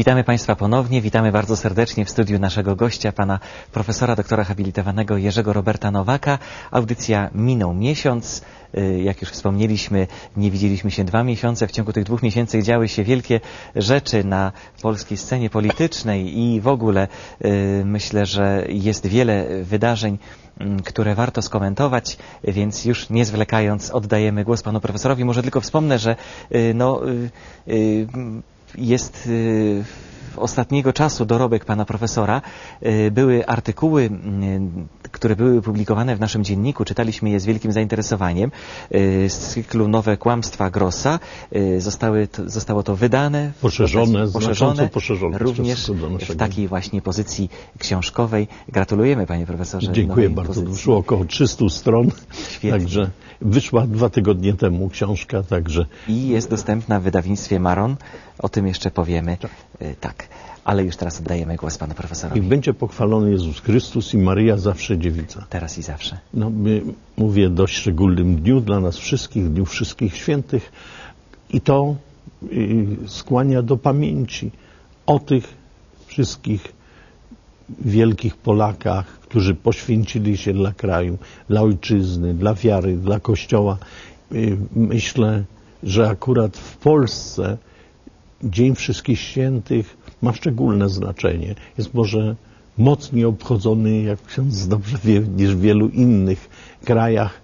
Witamy Państwa ponownie, witamy bardzo serdecznie w studiu naszego gościa, pana profesora doktora habilitowanego Jerzego Roberta Nowaka. Audycja minął miesiąc, jak już wspomnieliśmy, nie widzieliśmy się 2 miesiące. W ciągu tych 2 miesięcy działy się wielkie rzeczy na polskiej scenie politycznej i w ogóle myślę, że jest wiele wydarzeń, które warto skomentować, więc już nie zwlekając oddajemy głos panu profesorowi. Może tylko wspomnę, że jest ostatniego czasu dorobek pana profesora. Były artykuły, które były publikowane w naszym dzienniku, czytaliśmy je z wielkim zainteresowaniem, z cyklu Nowe kłamstwa Grossa. Zostało to wydane, poszerzone również w takiej właśnie pozycji książkowej. Gratulujemy, panie profesorze. Dziękuję bardzo. Wyszło około 300 stron, świetnie. Także wyszła 2 tygodnie temu książka. Także i jest dostępna w wydawnictwie Maron. O tym jeszcze powiemy. Tak. Ale już teraz oddajemy głos panu profesorowi. I będzie pochwalony Jezus Chrystus i Maryja zawsze dziewica. Teraz i zawsze. Mówię dość szczególnym dniu dla nas wszystkich, Dniu Wszystkich Świętych. I to skłania do pamięci o tych wszystkich wielkich Polakach, którzy poświęcili się dla kraju, dla ojczyzny, dla wiary, dla Kościoła. Myślę, że akurat w Polsce Dzień Wszystkich Świętych ma szczególne znaczenie. Jest może mocniej obchodzony, jak ksiądz dobrze wie, niż w wielu innych krajach.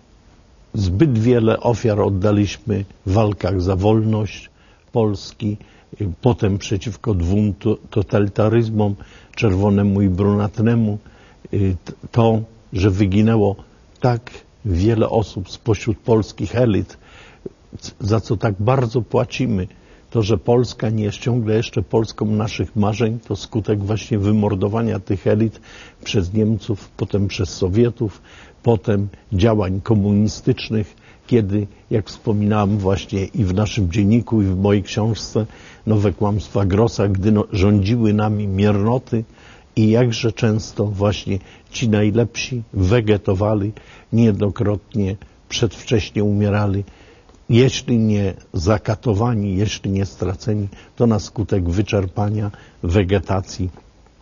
Zbyt wiele ofiar oddaliśmy w walkach za wolność Polski, potem przeciwko 2 totalitaryzmom, czerwonemu i brunatnemu. To, że wyginęło tak wiele osób spośród polskich elit, za co tak bardzo płacimy. To, że Polska nie jest ciągle jeszcze Polską naszych marzeń, to skutek właśnie wymordowania tych elit przez Niemców, potem przez Sowietów, potem działań komunistycznych, kiedy, jak wspominałem właśnie i w naszym dzienniku, i w mojej książce Nowe kłamstwa Grossa, gdy rządziły nami miernoty i jakże często właśnie ci najlepsi wegetowali, niejednokrotnie przedwcześnie umierali, jeśli nie zakatowani, jeśli nie straceni, to na skutek wyczerpania, wegetacji.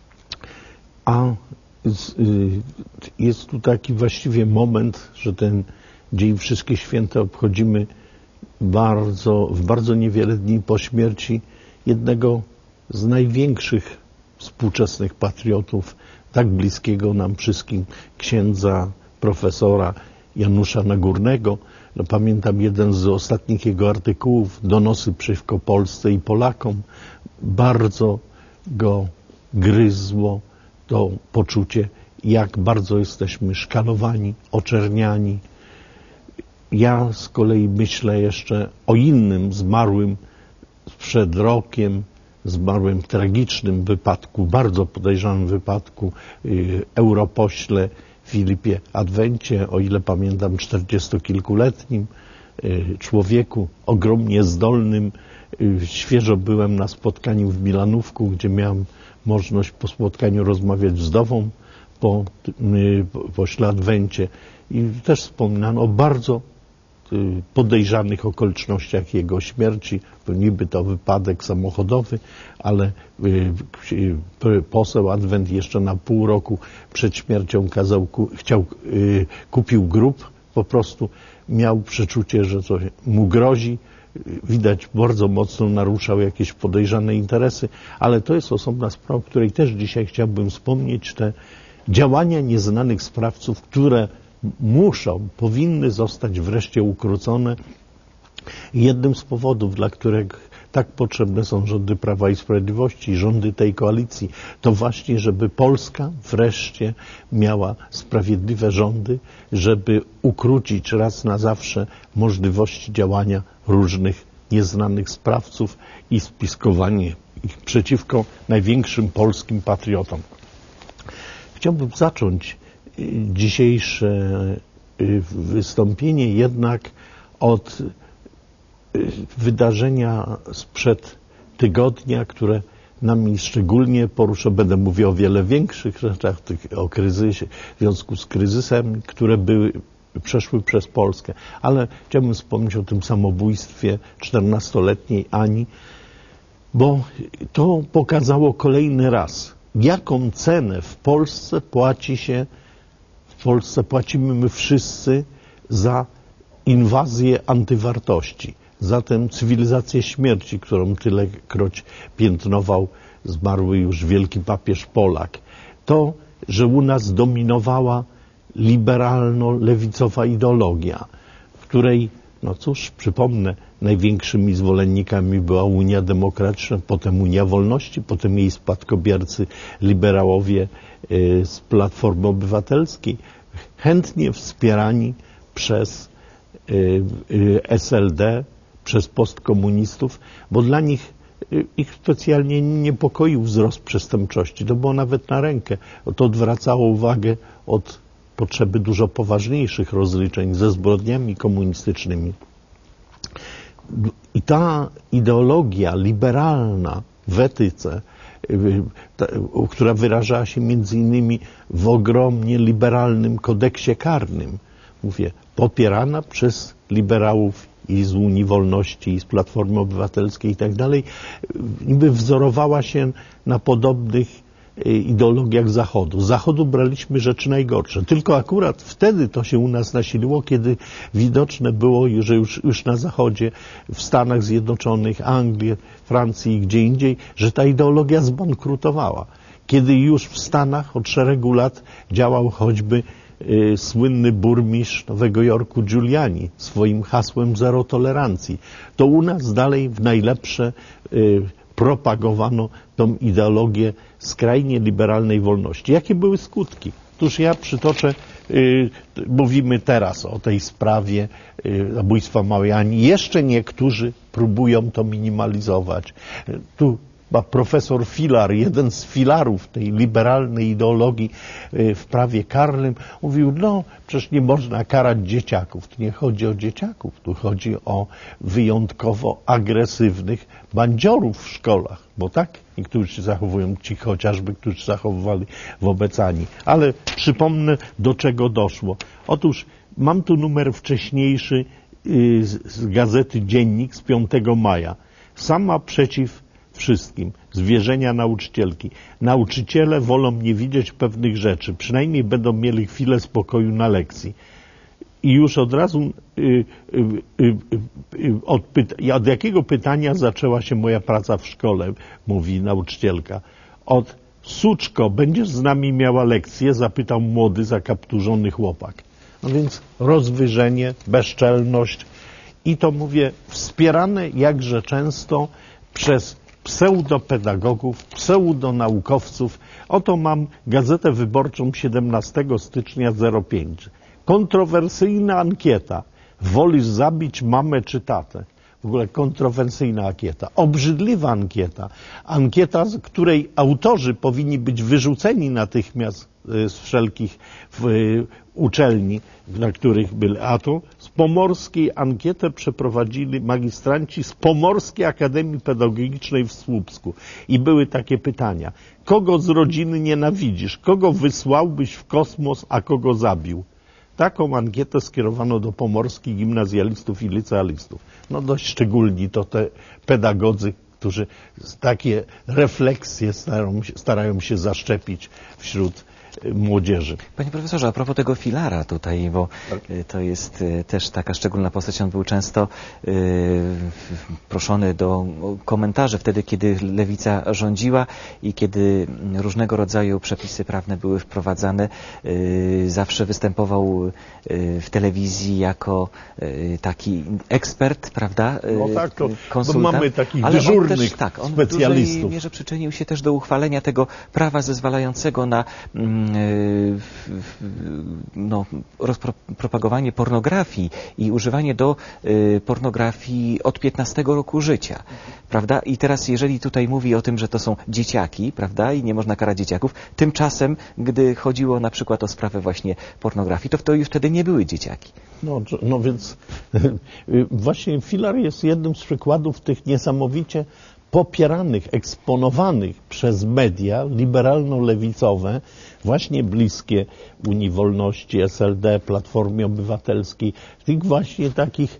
A jest tu taki właściwie moment, że ten Dzień Wszystkie Święte obchodzimy w bardzo niewiele dni po śmierci jednego z największych współczesnych patriotów, tak bliskiego nam wszystkim, księdza profesora Janusza Nagórnego. Pamiętam jeden z ostatnich jego artykułów, Donosy przeciwko Polsce i Polakom. Bardzo go gryzło to poczucie, jak bardzo jesteśmy szkalowani, oczerniani. Ja z kolei myślę jeszcze o innym zmarłym przed rokiem, zmarłym w tragicznym wypadku, bardzo podejrzanym wypadku, europośle Filipie Adwencie, o ile pamiętam 40-kilkuletnim człowieku, ogromnie zdolnym. Świeżo byłem na spotkaniu w Milanówku, gdzie miałem możliwość po spotkaniu rozmawiać z wdową pośle Adwencie i też wspominano o bardzo podejrzanych okolicznościach jego śmierci. Niby to wypadek samochodowy, ale poseł Adwent jeszcze na pół roku przed śmiercią kupił grób. Po prostu miał przeczucie, że coś mu grozi. Widać, bardzo mocno naruszał jakieś podejrzane interesy, ale to jest osobna sprawa, o której też dzisiaj chciałbym wspomnieć. Te działania nieznanych sprawców, które powinny zostać wreszcie ukrócone. Jednym z powodów, dla których tak potrzebne są rządy Prawa i Sprawiedliwości, rządy tej koalicji, to właśnie, żeby Polska wreszcie miała sprawiedliwe rządy, żeby ukrócić raz na zawsze możliwości działania różnych nieznanych sprawców i spiskowanie ich przeciwko największym polskim patriotom. Chciałbym zacząć dzisiejsze wystąpienie jednak od wydarzenia sprzed tygodnia, które nami szczególnie porusza. Będę mówił o wiele większych rzeczach, o kryzysie, w związku z kryzysem, które przeszły przez Polskę. Ale chciałbym wspomnieć o tym samobójstwie 14-letniej Ani, bo to pokazało kolejny raz, jaką cenę w Polsce płacimy my wszyscy za inwazję antywartości, za tę cywilizację śmierci, którą tylekroć piętnował zmarły już wielki papież Polak. To, że u nas dominowała liberalno-lewicowa ideologia, w której, no cóż, przypomnę, największymi zwolennikami była Unia Demokratyczna, potem Unia Wolności, potem jej spadkobiercy liberałowie z Platformy Obywatelskiej, chętnie wspierani przez SLD, przez postkomunistów, bo dla nich ich specjalnie niepokoił wzrost przestępczości. To było nawet na rękę. To odwracało uwagę od potrzeby dużo poważniejszych rozliczeń ze zbrodniami komunistycznymi. I ta ideologia liberalna w etyce, która wyrażała się między innymi w ogromnie liberalnym kodeksie karnym, mówię, popierana przez liberałów i z Unii Wolności, i z Platformy Obywatelskiej i tak dalej, niby wzorowała się na podobnych ideologiach Zachodu. Z Zachodu braliśmy rzeczy najgorsze. Tylko akurat wtedy to się u nas nasiliło, kiedy widoczne było, że już na Zachodzie, w Stanach Zjednoczonych, Anglii, Francji i gdzie indziej, że ta ideologia zbankrutowała. Kiedy już w Stanach od szeregu lat działał choćby słynny burmistrz Nowego Jorku Giuliani swoim hasłem zero tolerancji, to u nas dalej w najlepsze propagowano tą ideologię skrajnie liberalnej wolności. Jakie były skutki? Otóż ja przytoczę, mówimy teraz o tej sprawie zabójstwa małej Ani. Jeszcze niektórzy próbują to minimalizować. Tu profesor Filar, jeden z filarów tej liberalnej ideologii w prawie karnym, mówił, no przecież nie można karać dzieciaków. Tu nie chodzi o dzieciaków, tu chodzi o wyjątkowo agresywnych bandziorów w szkołach, bo tak niektórzy się zachowują, ci chociażby, którzy się zachowywali wobec Ani. Ale przypomnę, do czego doszło. Otóż mam tu numer wcześniejszy z gazety Dziennik z 5 maja. Sama przeciw wszystkim. Zwierzenia nauczycielki. Nauczyciele wolą nie widzieć pewnych rzeczy. Przynajmniej będą mieli chwilę spokoju na lekcji. I już od razu od jakiego pytania zaczęła się moja praca w szkole, mówi nauczycielka. Od Suczko, będziesz z nami miała lekcję? Zapytał młody, zakapturzony chłopak. No więc rozwyżenie, bezczelność i to mówię wspierane jakże często przez pseudopedagogów, pseudonaukowców. Oto mam Gazetę Wyborczą 17 stycznia 05. Kontrowersyjna ankieta. Wolisz zabić mamę czy tatę? W ogóle kontrowersyjna ankieta. Obrzydliwa ankieta. Ankieta, z której autorzy powinni być wyrzuceni natychmiast z wszelkich uczelni, na których byli. A to z pomorskiej ankietę przeprowadzili magistranci z Pomorskiej Akademii Pedagogicznej w Słupsku. I były takie pytania. Kogo z rodziny nienawidzisz? Kogo wysłałbyś w kosmos, a kogo zabił? Taką ankietę skierowano do pomorskich gimnazjalistów i licealistów. No dość szczególni to te pedagodzy, którzy takie refleksje starają się zaszczepić wśród młodzieży. Panie profesorze, a propos tego Filara tutaj, bo to jest też taka szczególna postać, on był często proszony do komentarzy wtedy, kiedy lewica rządziła i kiedy różnego rodzaju przepisy prawne były wprowadzane. Zawsze występował w telewizji jako taki ekspert, prawda? No tak, to konsultant. Mamy takich dyżurnych on specjalistów. w dużej mierze przyczynił się też do uchwalenia tego prawa zezwalającego na propagowanie pornografii i używanie do pornografii od 15 roku życia, prawda? I teraz jeżeli tutaj mówi o tym, że to są dzieciaki, prawda, i nie można karać dzieciaków, tymczasem, gdy chodziło na przykład o sprawę właśnie pornografii, to już wtedy nie były dzieciaki. No więc właśnie Filar jest jednym z przykładów tych niesamowicie popieranych, eksponowanych przez media liberalno-lewicowe, właśnie bliskie Unii Wolności, SLD, Platformie Obywatelskiej, tych właśnie takich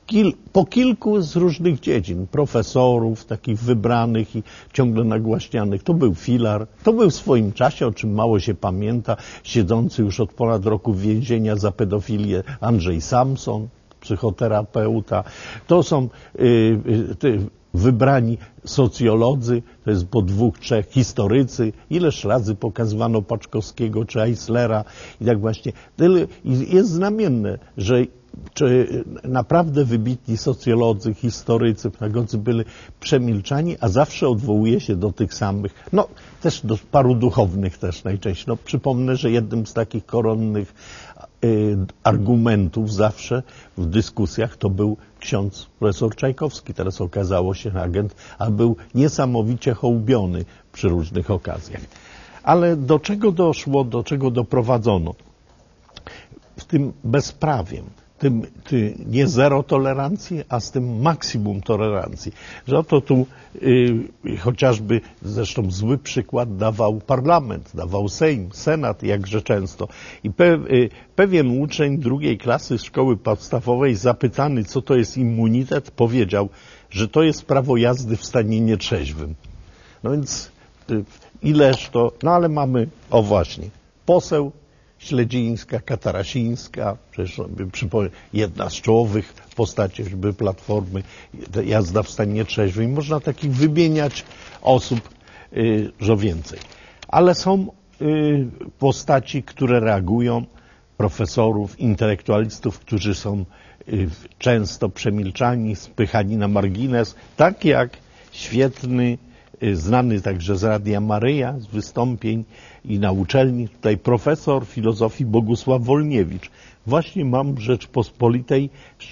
po kilku z różnych dziedzin, profesorów, takich wybranych i ciągle nagłaśnianych. To był Filar, to był w swoim czasie, o czym mało się pamięta, siedzący już od ponad roku w więzienia za pedofilię Andrzej Samson, psychoterapeuta. To są wybrani socjolodzy, to jest po 2, 3 historycy. Ileż razy pokazywano Paczkowskiego czy Eislera i tak właśnie. Jest znamienne, że naprawdę wybitni socjolodzy, historycy, pedagodzy byli przemilczani, a zawsze odwołuje się do tych samych, no też do paru duchownych też najczęściej. No, przypomnę, że jednym z takich koronnych argumentów zawsze w dyskusjach to był ksiądz profesor Czajkowski. Teraz okazało się agent, a był niesamowicie hołubiony przy różnych okazjach. Ale do czego doszło, do czego doprowadzono? W tym bezprawiem, nie zero tolerancji, a z tym maksimum tolerancji. Że oto tu chociażby, zresztą zły przykład dawał parlament, dawał Sejm, Senat jakże często. I pewien uczeń 2. klasy szkoły podstawowej, zapytany, co to jest immunitet, powiedział, że to jest prawo jazdy w stanie nietrzeźwym. No więc ileż to, no ale mamy, o właśnie, poseł Śledzińska, Katarasińska, przecież przypomnę, jedna z czołowych postaci choćby Platformy, jazda w stanie trzeźwym. Można takich wymieniać osób, że więcej. Ale są postaci, które reagują, profesorów, intelektualistów, którzy są często przemilczani, spychani na margines, tak jak świetny, znany także z Radia Maryja, z wystąpień i na uczelni, tutaj profesor filozofii Bogusław Wolniewicz. Właśnie mam w Rzeczpospolitej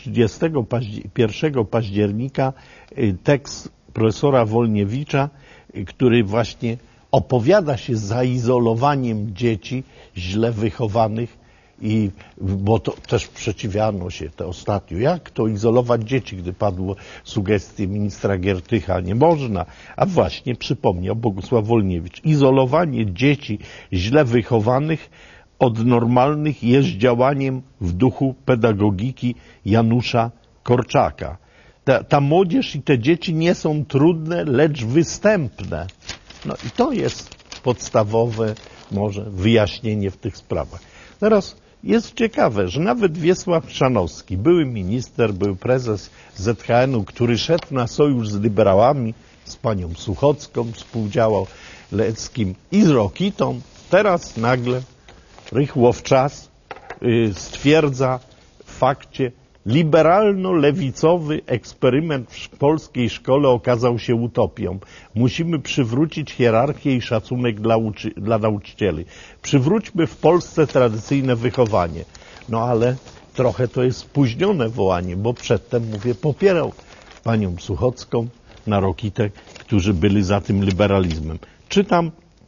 31 października tekst profesora Wolniewicza, który właśnie opowiada się za izolowaniem dzieci źle wychowanych, bo to też sprzeciwiano się to ostatnio. Jak to izolować dzieci, gdy padło sugestie ministra Giertycha? Nie można. A właśnie przypomniał Bogusław Wolniewicz. Izolowanie dzieci źle wychowanych od normalnych jest działaniem w duchu pedagogiki Janusza Korczaka. Ta młodzież i te dzieci nie są trudne, lecz występne. No i to jest podstawowe może wyjaśnienie w tych sprawach. Teraz jest ciekawe, że nawet Wiesław Chrzanowski, były minister, był prezes ZHN-u, który szedł na sojusz z liberałami, z panią Suchocką współdziałał, Leckim i z Rokitą, teraz nagle rychło w czas stwierdza w fakcie, liberalno-lewicowy eksperyment w polskiej szkole okazał się utopią. Musimy przywrócić hierarchię i szacunek dla nauczycieli. Przywróćmy w Polsce tradycyjne wychowanie. No ale trochę to jest spóźnione wołanie, bo przedtem, mówię, popierał panią Suchocką, na Rokitę, którzy byli za tym liberalizmem. Czytam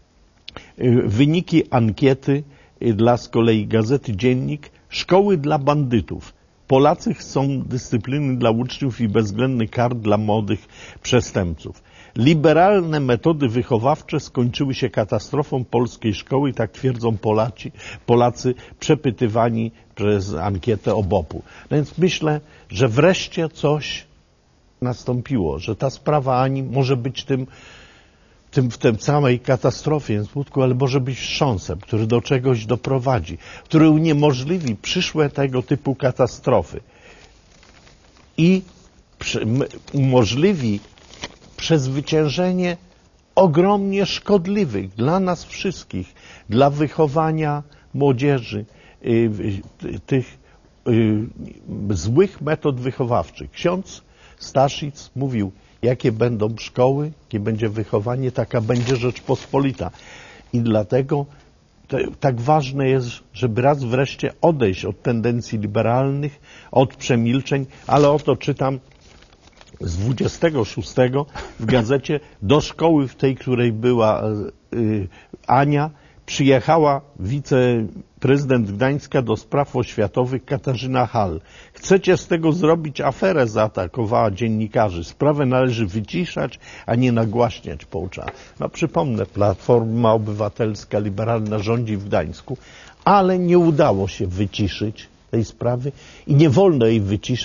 wyniki ankiety dla z kolei gazety Dziennik Szkoły dla bandytów. Polacy chcą dyscypliny dla uczniów i bezwzględnych kar dla młodych przestępców. Liberalne metody wychowawcze skończyły się katastrofą polskiej szkoły, tak twierdzą Polacy przepytywani przez ankietę OBOP-u. No więc myślę, że wreszcie coś nastąpiło, że ta sprawa Ani może być w tej samej katastrofie skutku, ale może być wstrząsem, który do czegoś doprowadzi, który uniemożliwi przyszłe tego typu katastrofy i umożliwi przezwyciężenie ogromnie szkodliwych dla nas wszystkich, dla wychowania młodzieży, tych złych metod wychowawczych. Ksiądz Staszic mówił, jakie będą szkoły, jakie będzie wychowanie, taka będzie Rzeczpospolita. I dlatego tak ważne jest, żeby raz wreszcie odejść od tendencji liberalnych, od przemilczeń, ale oto czytam z 26 w gazecie, do szkoły w tej, której była Ania, przyjechała wiceprezydent Gdańska do spraw oświatowych Katarzyna Hall. Chcecie z tego zrobić aferę, zaatakowała dziennikarzy. Sprawę należy wyciszać, a nie nagłaśniać pouczania. No przypomnę, Platforma Obywatelska, liberalna rządzi w Gdańsku, ale nie udało się wyciszyć tej sprawy i nie wolno jej wyciszać,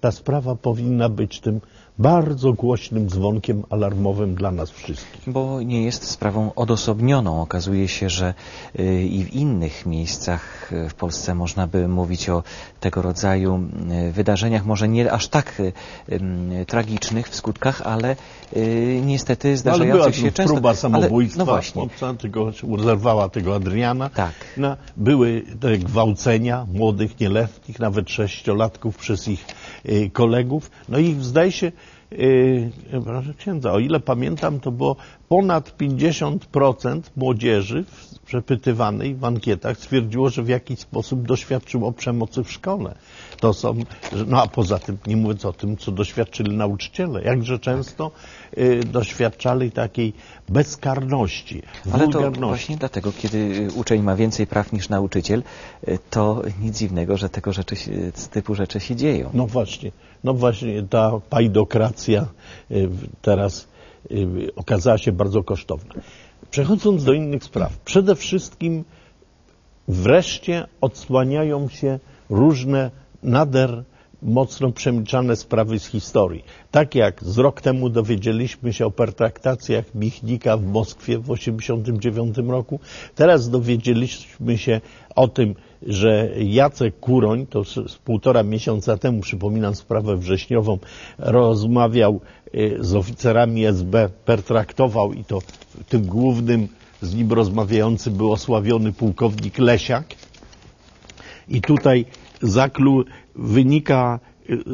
ta sprawa powinna być tym bardzo głośnym dzwonkiem alarmowym dla nas wszystkich. Bo nie jest sprawą odosobnioną. Okazuje się, że i w innych miejscach w Polsce można by mówić o tego rodzaju wydarzeniach, może nie aż tak tragicznych w skutkach, ale niestety zdarzających się często. Próba samobójstwa, no właśnie. Tylko urwała tego Adriana. Tak. No, były te gwałcenia młodych, nieletnich, nawet 6-latków przez ich kolegów. No i zdaje się, proszę księdza, o ile pamiętam, to było ponad 50% młodzieży przepytywanej w ankietach stwierdziło, że w jakiś sposób doświadczyło przemocy w szkole. To są, no a poza tym, nie mówiąc o tym, co doświadczyli nauczyciele, jakże często doświadczali takiej bezkarności, wulgarności. Ale to właśnie dlatego, kiedy uczeń ma więcej praw niż nauczyciel, to nic dziwnego, że tego typu rzeczy się dzieją. No właśnie ta pajdokracja teraz okazała się bardzo kosztowna. Przechodząc do innych spraw, przede wszystkim wreszcie odsłaniają się różne nader mocno przemilczane sprawy z historii. Tak jak z rok temu dowiedzieliśmy się o pertraktacjach Michnika w Moskwie w 1989 roku, teraz dowiedzieliśmy się o tym, że Jacek Kuroń, to z 1,5 miesiąca temu, przypominam sprawę wrześniową, rozmawiał z oficerami SB, pertraktował i to tym głównym z nim rozmawiającym był osławiony pułkownik Lesiak. I tutaj wynika,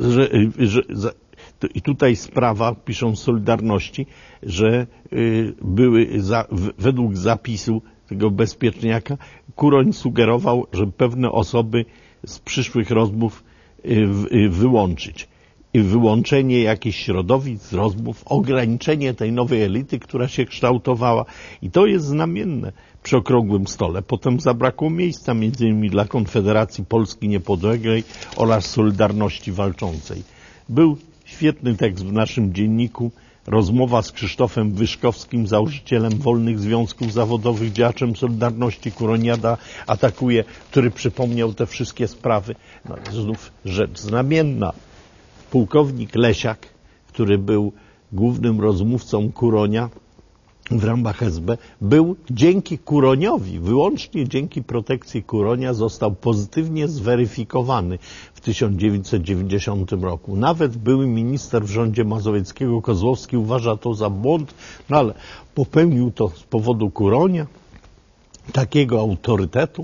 i tutaj sprawa, piszą z Solidarności, że według zapisu tego bezpieczniaka Kuroń sugerował, że pewne osoby z przyszłych rozmów wyłączyć. I wyłączenie jakichś środowisk z rozmów, ograniczenie tej nowej elity, która się kształtowała. I to jest znamienne przy okrągłym stole. Potem zabrakło miejsca między innymi dla Konfederacji Polski Niepodległej oraz Solidarności Walczącej. Był świetny tekst w naszym dzienniku, rozmowa z Krzysztofem Wyszkowskim, założycielem Wolnych Związków Zawodowych, działaczem Solidarności. Kuroniada atakuje, który przypomniał te wszystkie sprawy. No, znów rzecz znamienna. Pułkownik Lesiak, który był głównym rozmówcą Kuronia w ramach SB, był dzięki Kuroniowi, wyłącznie dzięki protekcji Kuronia, został pozytywnie zweryfikowany w 1990 roku. Nawet były minister w rządzie Mazowieckiego Kozłowski uważa to za błąd, no ale popełnił to z powodu Kuronia, takiego autorytetu,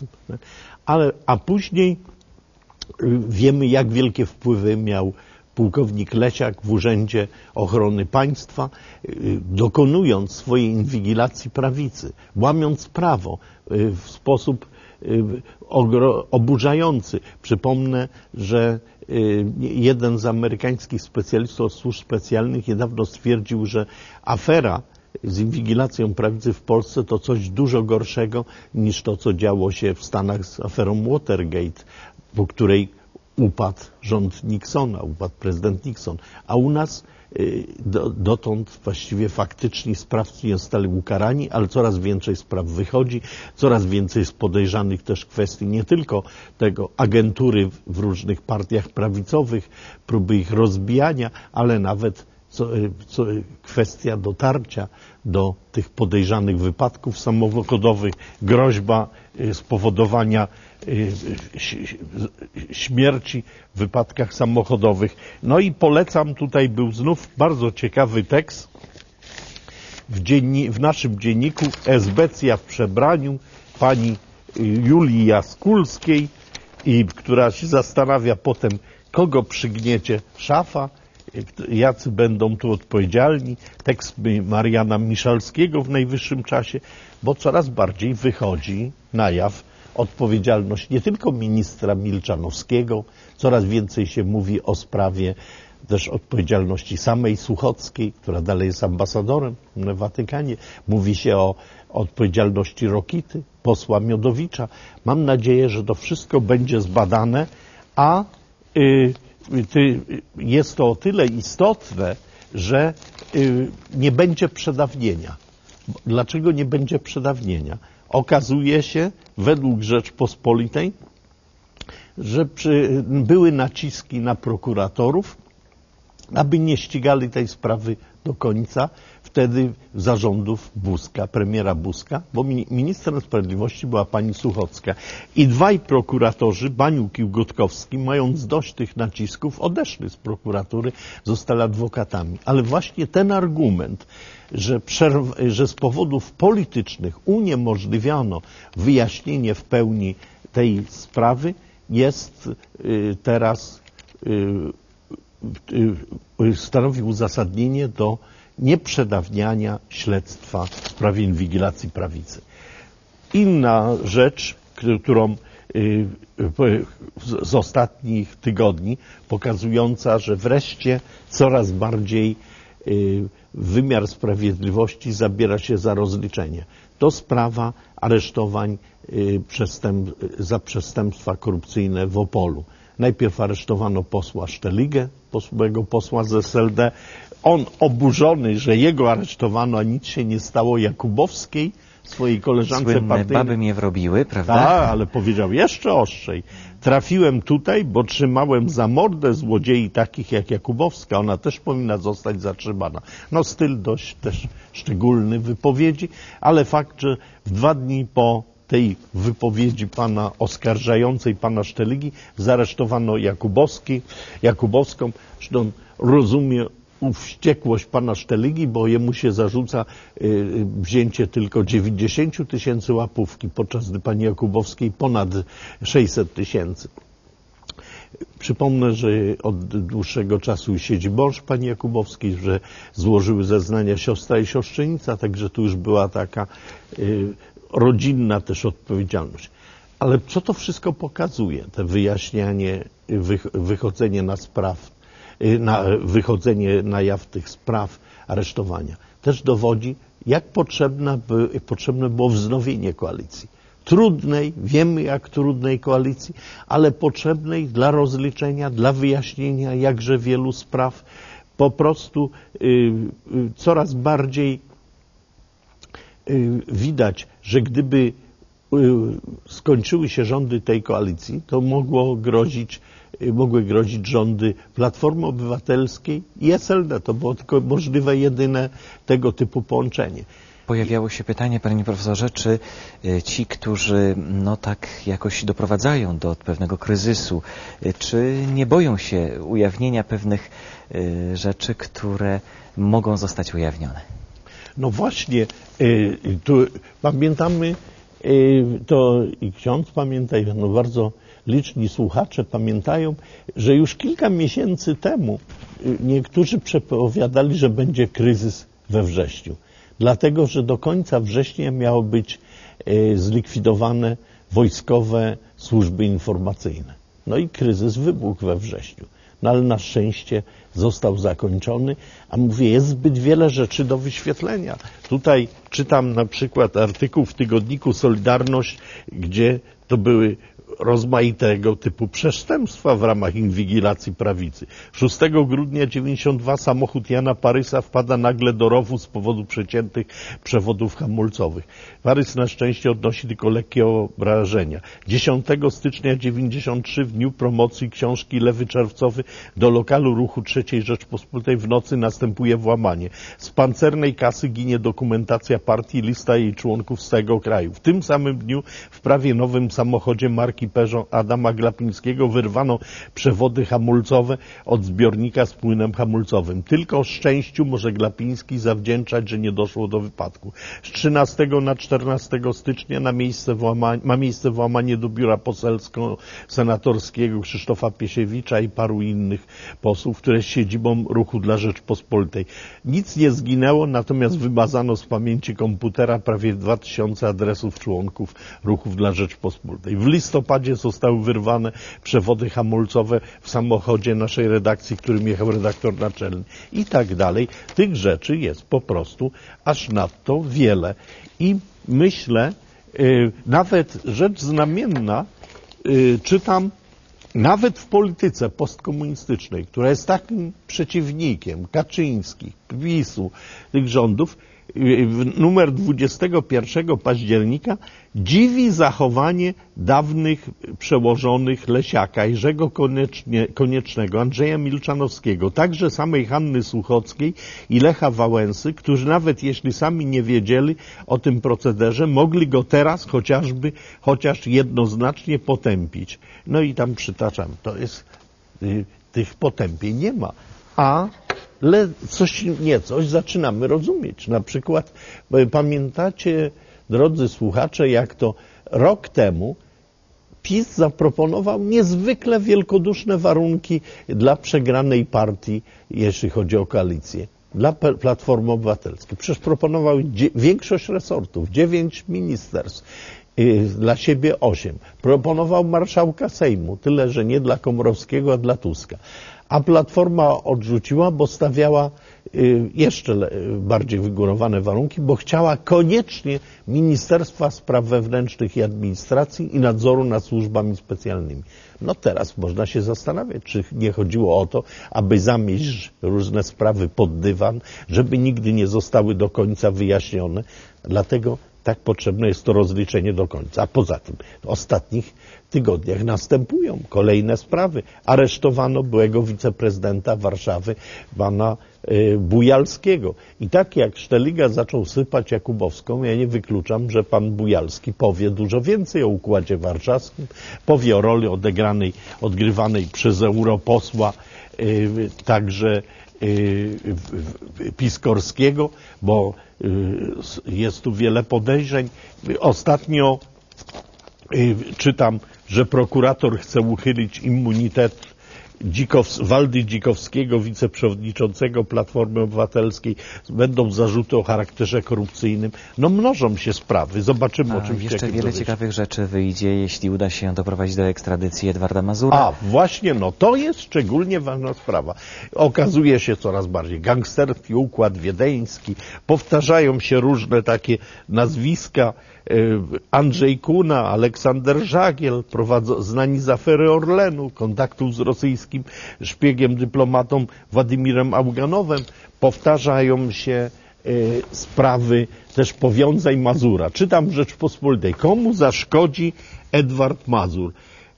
a później wiemy, jak wielkie wpływy miał pułkownik Lesiak w Urzędzie Ochrony Państwa, dokonując swojej inwigilacji prawicy, łamiąc prawo w sposób oburzający. Przypomnę, że jeden z amerykańskich specjalistów od służb specjalnych niedawno stwierdził, że afera z inwigilacją prawicy w Polsce to coś dużo gorszego niż to, co działo się w Stanach z aferą Watergate, po której upadł rząd Nixona, upadł prezydent Nixon. A u nas dotąd właściwie faktyczni sprawcy nie zostali ukarani, ale coraz więcej spraw wychodzi, coraz więcej jest podejrzanych też kwestii nie tylko tego agentury w różnych partiach prawicowych, próby ich rozbijania, ale nawet kwestia dotarcia do tych podejrzanych wypadków samochodowych, groźba spowodowania śmierci w wypadkach samochodowych. No i polecam, tutaj był znów bardzo ciekawy tekst w naszym dzienniku Esbecja w przebraniu pani Julii Jaskulskiej, która się zastanawia potem, kogo przygniecie szafa, jacy będą tu odpowiedzialni. Tekst Mariana Miszalskiego w najwyższym czasie, bo coraz bardziej wychodzi na jaw odpowiedzialność nie tylko ministra Milczanowskiego, coraz więcej się mówi o sprawie też odpowiedzialności samej Suchockiej, która dalej jest ambasadorem w Watykanie. Mówi się o odpowiedzialności Rokity, posła Miodowicza. Mam nadzieję, że to wszystko będzie zbadane, a jest to o tyle istotne, że nie będzie przedawnienia. Dlaczego nie będzie przedawnienia? Okazuje się, według Rzeczpospolitej, że były naciski na prokuratorów, aby nie ścigali tej sprawy do końca, wtedy zarządów Buzka, premiera Buzka, bo ministrem sprawiedliwości była pani Suchocka. I dwaj prokuratorzy, Baniuk i Gutkowski, mając dość tych nacisków, odeszli z prokuratury, zostali adwokatami. Ale właśnie ten argument, że z powodów politycznych uniemożliwiano wyjaśnienie w pełni tej sprawy, jest teraz stanowi uzasadnienie do nieprzedawniania śledztwa w sprawie inwigilacji prawicy. Inna rzecz, którą z ostatnich tygodni, pokazująca, że wreszcie coraz bardziej wymiar sprawiedliwości zabiera się za rozliczenie. To sprawa aresztowań za przestępstwa korupcyjne w Opolu. Najpierw aresztowano posła Szteligę, posła z SLD. On oburzony, że jego aresztowano, a nic się nie stało, Jakubowskiej, swojej koleżance Słynne partyjnej. baby mnie wrobiły, prawda? Tak, ale powiedział jeszcze ostrzej. Trafiłem tutaj, bo trzymałem za mordę złodziei takich jak Jakubowska. Ona też powinna zostać zatrzymana. No styl dość też szczególny wypowiedzi, ale fakt, że w 2 dni po tej wypowiedzi pana oskarżającej pana Szteligi zaresztowano Jakubowską. Zresztą rozumie wściekłość pana Szteligi, bo jemu się zarzuca wzięcie tylko 90 000 łapówki, podczas gdy pani Jakubowskiej ponad 600 000. Przypomnę, że od dłuższego czasu siedzi mąż pani Jakubowskiej, że złożyły zeznania siostra i siostrzenica, także tu już była taka rodzinna też odpowiedzialność. Ale co to wszystko pokazuje? Te wyjaśnianie, wychodzenie wychodzenie na jaw tych spraw, aresztowania. Też dowodzi, jak potrzebne było wznowienie koalicji. Trudnej, wiemy jak trudnej koalicji, ale potrzebnej dla rozliczenia, dla wyjaśnienia jakże wielu spraw. Po prostu coraz bardziej widać, że gdyby skończyły się rządy tej koalicji, to mogły grozić rządy Platformy Obywatelskiej i SLD. To było tylko możliwe jedyne tego typu połączenie. Pojawiało się pytanie, panie profesorze, czy ci, którzy tak jakoś doprowadzają do pewnego kryzysu, czy nie boją się ujawnienia pewnych rzeczy, które mogą zostać ujawnione? No właśnie, tu pamiętamy, to i ksiądz pamięta, i bardzo liczni słuchacze pamiętają, że już kilka miesięcy temu niektórzy przepowiadali, że będzie kryzys we wrześniu. Dlatego, że do końca września miało być zlikwidowane wojskowe służby informacyjne. No i kryzys wybuchł we wrześniu. No ale na szczęście został zakończony, a mówię, jest zbyt wiele rzeczy do wyświetlenia. Tutaj czytam na przykład artykuł w tygodniku Solidarność, gdzie to były rozmaitego typu przestępstwa w ramach inwigilacji prawicy. 6 grudnia 92 samochód Jana Parysa wpada nagle do rowu z powodu przeciętych przewodów hamulcowych. Parys na szczęście odnosi tylko lekkie obrażenia. 10 stycznia 93 w dniu promocji książki Lewy Czerwcowy do lokalu ruchu III Rzeczpospolitej w nocy następuje włamanie. Z pancernej kasy ginie dokumentacja partii, lista jej członków z tego kraju. W tym samym dniu w prawie nowym samochodzie marki Peugeot Adama Glapińskiego wyrwano przewody hamulcowe od zbiornika z płynem hamulcowym. Tylko szczęściu może Glapiński zawdzięczać, że nie doszło do wypadku. Z 13 na 14 stycznia ma miejsce włamanie do biura poselsko-senatorskiego Krzysztofa Piesiewicza i paru innych posłów, które jest siedzibą Ruchu dla Rzeczpospolitej. Nic nie zginęło, natomiast wymazano z pamięci komputera prawie 2000 adresów członków Ruchów dla Rzeczpospolitej. W listopadzie zostały wyrwane przewody hamulcowe w samochodzie naszej redakcji, którym jechał redaktor naczelny i tak dalej. Tych rzeczy jest po prostu aż nadto wiele. I myślę, nawet rzecz znamienna, czytam, nawet w polityce postkomunistycznej, która jest takim przeciwnikiem Kaczyńskich, PiS-u, tych rządów, numer 21 października, dziwi zachowanie dawnych przełożonych Lesiaka, Jerzego Koniecznego, Andrzeja Milczanowskiego, także samej Hanny Suchockiej i Lecha Wałęsy, którzy nawet jeśli sami nie wiedzieli o tym procederze, mogli go teraz chociaż jednoznacznie potępić. No i tam przytaczam, to jest, tych potępień nie ma, ale coś zaczynamy rozumieć. Na przykład pamiętacie, drodzy słuchacze, jak to rok temu PiS zaproponował niezwykle wielkoduszne warunki dla przegranej partii, jeśli chodzi o koalicję, dla Platformy Obywatelskiej. Przecież proponował większość resortów, 9 ministerstw, dla siebie 8. Proponował marszałka Sejmu, tyle że nie dla Komorowskiego, a dla Tuska. A Platforma odrzuciła, bo stawiała jeszcze bardziej wygórowane warunki, bo chciała koniecznie Ministerstwa Spraw Wewnętrznych i Administracji i nadzoru nad służbami specjalnymi. No teraz można się zastanawiać, czy nie chodziło o to, aby zamieść różne sprawy pod dywan, żeby nigdy nie zostały do końca wyjaśnione. Dlatego tak potrzebne jest to rozliczenie do końca. A poza tym w ostatnich tygodniach następują kolejne sprawy. Aresztowano byłego wiceprezydenta Warszawy, pana Bujalskiego. I tak jak Szteliga zaczął sypać Jakubowską, ja nie wykluczam, że pan Bujalski powie dużo więcej o Układzie Warszawskim, powie o roli odgrywanej przez europosła, także Piskorskiego, bo jest tu wiele podejrzeń. Ostatnio czytam, że prokurator chce uchylić immunitet Waldy Dzikowskiego, wiceprzewodniczącego Platformy Obywatelskiej. Będą zarzuty o charakterze korupcyjnym. No mnożą się sprawy. Zobaczymy oczywiście. Jeszcze wiele ciekawych rzeczy wyjdzie, jeśli uda się doprowadzić do ekstradycji Edwarda Mazura. Właśnie, no to jest szczególnie ważna sprawa. Okazuje się coraz bardziej gangsterski układ wiedeński. Powtarzają się różne takie nazwiska. Andrzej Kuna, Aleksander Żagiel, znani z afery Orlenu, kontaktów z rosyjskim szpiegiem, dyplomatą Władimirem Auganowem. Powtarzają się sprawy też powiązań Mazura. Czytam w Rzeczpospolitej. Komu zaszkodzi Edward Mazur?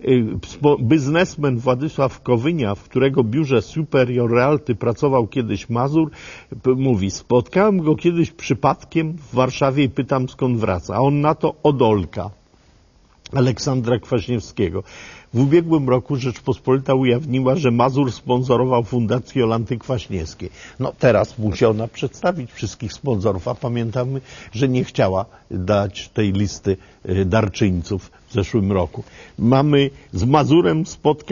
Biznesmen Władysław Kowynia, w którego biurze Superior Realty pracował kiedyś Mazur, mówi: spotkałem go kiedyś przypadkiem w Warszawie i pytam, skąd wraca. A on na to: od Olka, Aleksandra Kwaśniewskiego. W ubiegłym roku Rzeczpospolita ujawniła, że Mazur sponsorował Fundację Jolanty Kwaśniewskiej. No teraz musi ona przedstawić wszystkich sponsorów, a pamiętamy, że nie chciała dać tej listy darczyńców w zeszłym roku. Z Mazurem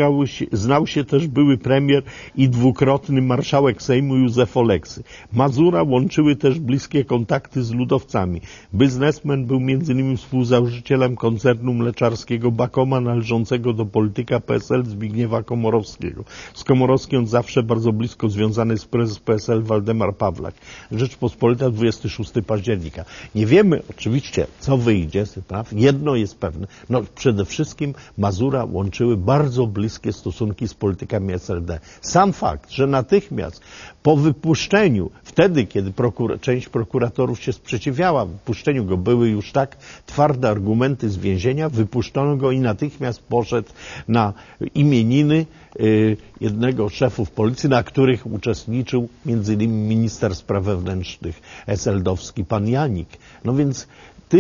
znał się też były premier i dwukrotny marszałek Sejmu Józef Oleksy. Mazura łączyły też bliskie kontakty z ludowcami. Biznesmen był m.in. współzałożycielem koncernu mleczarskiego Bakoma, należącego do polityka PSL Zbigniewa Komorowskiego. Z Komorowskim zawsze bardzo blisko związany jest prezes PSL Waldemar Pawlak. Rzeczpospolita, 26 października. Nie wiemy oczywiście, co wyjdzie z spraw. Jedno jest pewne. No przede wszystkim Mazura łączyły bardzo bliskie stosunki z politykami SLD. Sam fakt, że natychmiast po wypuszczeniu, wtedy kiedy część prokuratorów się sprzeciwiała wypuszczeniu go, były już tak twarde argumenty z więzienia, wypuszczono go i natychmiast poszedł na imieniny jednego z szefów policji, na których uczestniczył m.in. minister spraw wewnętrznych SLD-owski pan Janik. No więc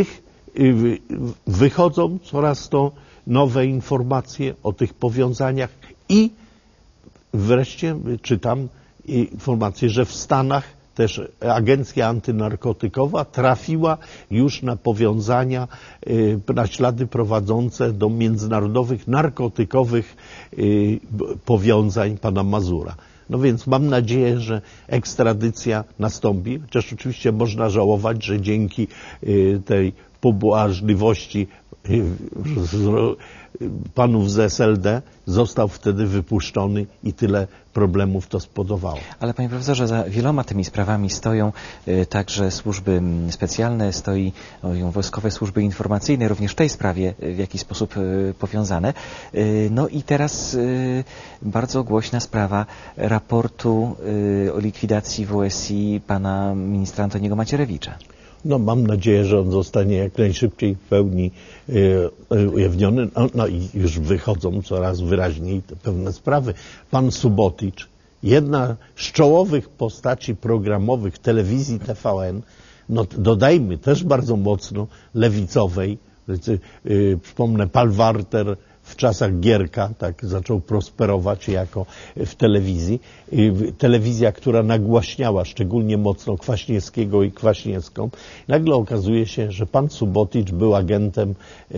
wychodzą coraz to nowe informacje o tych powiązaniach i wreszcie czytam informację, że w Stanach też agencja antynarkotykowa trafiła już na powiązania, na ślady prowadzące do międzynarodowych narkotykowych powiązań pana Mazura. No więc mam nadzieję, że ekstradycja nastąpi, chociaż oczywiście można żałować, że dzięki tej pobłażliwości panów z SLD, został wtedy wypuszczony i tyle problemów to spowodowało. Ale panie profesorze, za wieloma tymi sprawami stoją także służby specjalne, stoją wojskowe służby informacyjne, również w tej sprawie w jakiś sposób powiązane. No i teraz bardzo głośna sprawa raportu o likwidacji WSI pana ministra Antoniego Macierewicza. No, mam nadzieję, że on zostanie jak najszybciej w pełni ujawniony. No i już wychodzą coraz wyraźniej te pewne sprawy. Pan Subotić, jedna z czołowych postaci programowych telewizji TVN, no dodajmy też bardzo mocno lewicowej, przypomnę, Palwarter w czasach Gierka tak zaczął prosperować jako w telewizji. Telewizja, która nagłaśniała szczególnie mocno Kwaśniewskiego i Kwaśniewską. Nagle okazuje się, że pan Subotić był agentem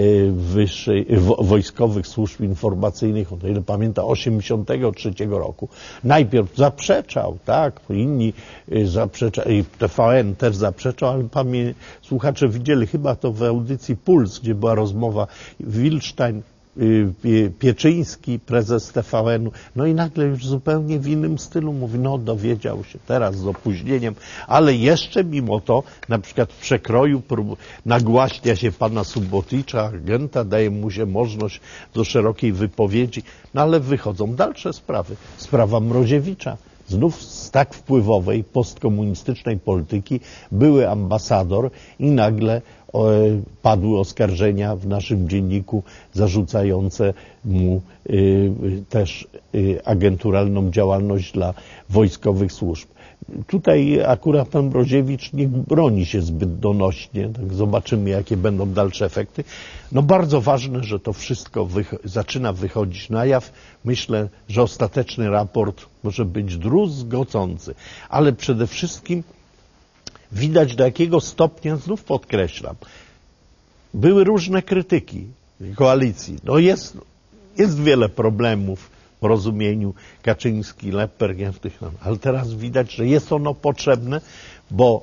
wojskowych służb informacyjnych, o ile pamiętam, 1983 roku. Najpierw zaprzeczał, tak, inni zaprzeczali, TVN też zaprzeczał, ale słuchacze widzieli chyba to w audycji Puls, gdzie była rozmowa Wilstein, Pieczyński, prezes TVN-u, no i nagle już zupełnie w innym stylu mówi, no dowiedział się teraz z opóźnieniem, ale jeszcze mimo to, na przykład w przekroju nagłaśnia się pana Suboticza, agenta, daje mu się możliwość do szerokiej wypowiedzi, no ale wychodzą dalsze sprawy. Sprawa Mroziewicza. Znów z tak wpływowej postkomunistycznej polityki były ambasador i nagle padły oskarżenia w naszym dzienniku zarzucające mu też agenturalną działalność dla wojskowych służb. Tutaj akurat pan Mroziewicz nie broni się zbyt donośnie, tak zobaczymy, jakie będą dalsze efekty. No bardzo ważne, że to wszystko zaczyna wychodzić na jaw. Myślę, że ostateczny raport może być druzgocący, ale przede wszystkim widać, do jakiego stopnia, znów podkreślam, były różne krytyki koalicji. No jest wiele problemów w porozumieniu Kaczyński, Lepper, ale teraz widać, że jest ono potrzebne, bo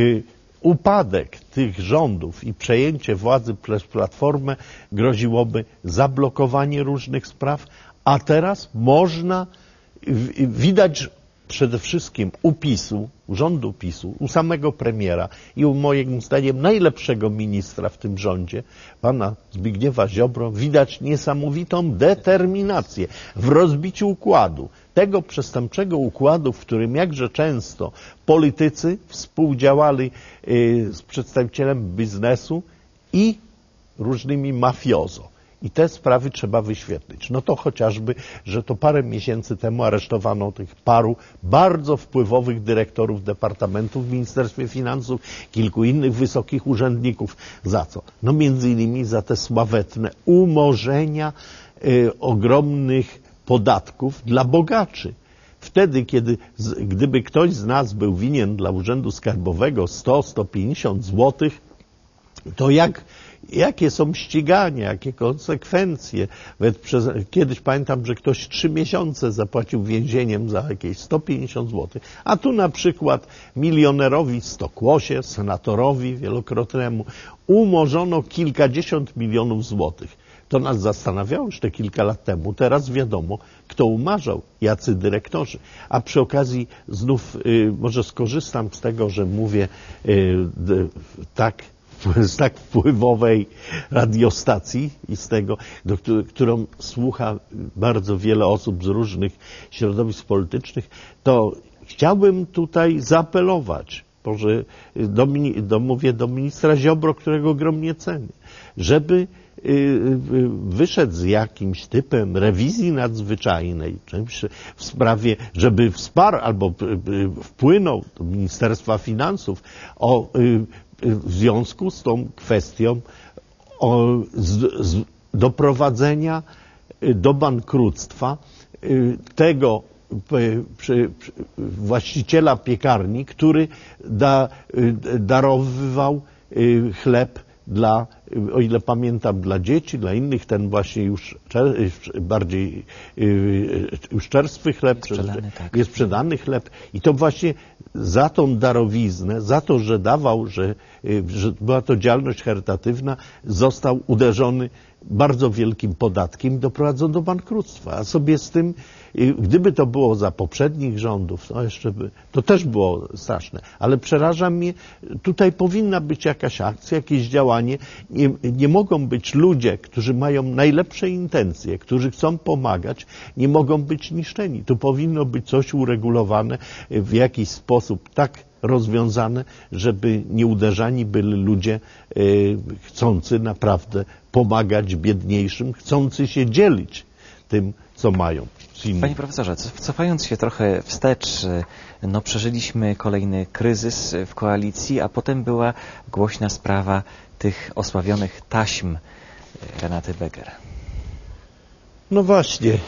upadek tych rządów i przejęcie władzy przez Platformę groziłoby zablokowanie różnych spraw, a teraz można, widać przede wszystkim u PiS-u, rządu PiS-u, u samego premiera i u moim zdaniem najlepszego ministra w tym rządzie, pana Zbigniewa Ziobro, widać niesamowitą determinację w rozbiciu układu. Tego przestępczego układu, w którym jakże często politycy współdziałali z przedstawicielem biznesu i różnymi mafiozo. I te sprawy trzeba wyświetlić. No to chociażby, że to parę miesięcy temu aresztowano tych paru bardzo wpływowych dyrektorów departamentów w Ministerstwie Finansów, kilku innych wysokich urzędników. Za co? No między innymi za te sławetne umorzenia ogromnych podatków dla bogaczy. Wtedy, gdyby ktoś z nas był winien dla Urzędu Skarbowego 100-150 złotych, to jakie są ścigania, jakie konsekwencje. Kiedyś pamiętam, że ktoś 3 miesiące zapłacił więzieniem za jakieś 150 zł, a tu na przykład milionerowi Stokłosie, senatorowi wielokrotnemu umorzono kilkadziesiąt milionów złotych. To nas zastanawiało jeszcze kilka lat temu. Teraz wiadomo, kto umarzał, jacy dyrektorzy. A przy okazji znów może skorzystam z tego, że mówię z tak wpływowej radiostacji i z tego, którą słucha bardzo wiele osób z różnych środowisk politycznych, to chciałbym tutaj zaapelować, może mówię do ministra Ziobro, którego ogromnie cenię, żeby wyszedł z jakimś typem rewizji nadzwyczajnej w sprawie, żeby wsparł albo wpłynął do Ministerstwa Finansów w związku z tą kwestią doprowadzenia do bankructwa tego właściciela piekarni, który darowywał chleb dla o ile pamiętam, dla dzieci, dla innych ten właśnie już bardziej już czerstwy chleb, sprzedany, tak. jest sprzedany chleb i to właśnie za tą darowiznę, za to, że dawał, że była to działalność charytatywna, został uderzony bardzo wielkim podatkiem i doprowadzony do bankructwa. A sobie z tym, gdyby to było za poprzednich rządów, to też było straszne. Ale przeraża mnie, tutaj powinna być jakaś akcja, jakieś działanie. Nie mogą być ludzie, którzy mają najlepsze intencje, którzy chcą pomagać, nie mogą być niszczeni. Tu powinno być coś uregulowane w jakiś sposób tak rozwiązane, żeby nie uderzani byli ludzie chcący naprawdę pomagać biedniejszym, chcący się dzielić tym, co mają. Panie profesorze, cofając się trochę wstecz, przeżyliśmy kolejny kryzys w koalicji, a potem była głośna sprawa tych osławionych taśm Renaty Beger. No właśnie,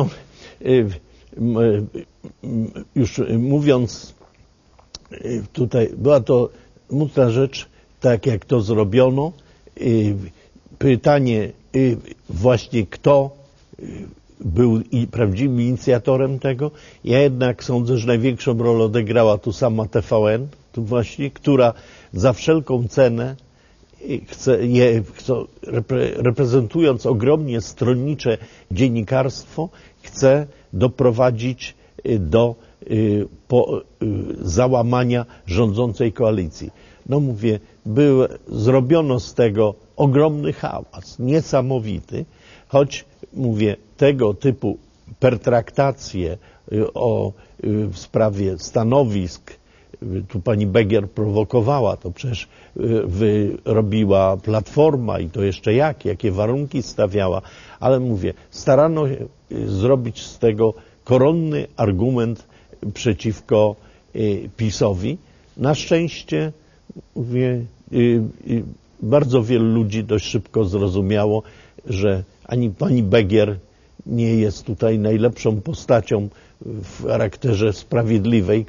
już mówiąc tutaj, była to smutna rzecz, tak jak to zrobiono. Pytanie właśnie, kto był prawdziwym inicjatorem tego. Ja jednak sądzę, że największą rolę odegrała tu sama TVN, tu właśnie, która za wszelką cenę reprezentując ogromnie stronnicze dziennikarstwo, chce doprowadzić do załamania rządzącej koalicji. No mówię, zrobiono z tego ogromny hałas, niesamowity, choć mówię, tego typu pertraktacje w sprawie stanowisk, tu pani Beger prowokowała, to przecież robiła Platforma i to jeszcze jakie warunki stawiała, ale mówię, starano zrobić z tego koronny argument przeciwko PiS-owi. Na szczęście, mówię, bardzo wielu ludzi dość szybko zrozumiało, że ani pani Beger nie jest tutaj najlepszą postacią w charakterze sprawiedliwej,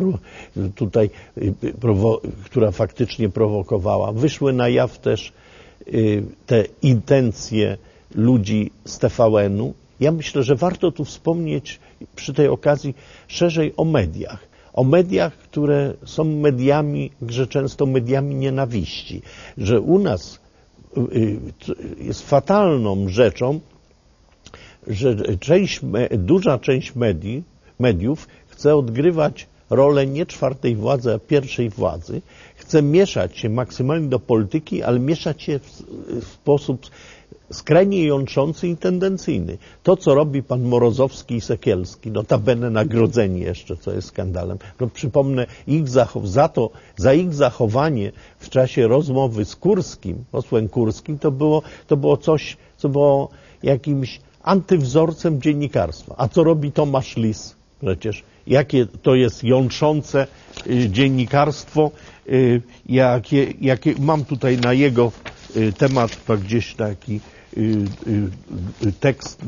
która faktycznie prowokowała. Wyszły na jaw też te intencje ludzi z TVN-u. Ja myślę, że warto tu wspomnieć przy tej okazji szerzej o mediach. O mediach, które są mediami, że często mediami nienawiści. Że u nas jest fatalną rzeczą, że duża część mediów chce odgrywać rolę nie czwartej władzy, a pierwszej władzy. Chce mieszać się maksymalnie do polityki, ale mieszać się w sposób skrajnie jątrzący i tendencyjny. To, co robi pan Morozowski i Sekielski, notabene nagrodzeni jeszcze, co jest skandalem. No, przypomnę, za ich zachowanie w czasie rozmowy z Kurskim, posłem Kurskim, to było coś, co było jakimś antywzorcem dziennikarstwa. A co robi Tomasz Lis? Przecież jakie to jest jątrzące dziennikarstwo, jakie mam tutaj na jego temat gdzieś taki tekst,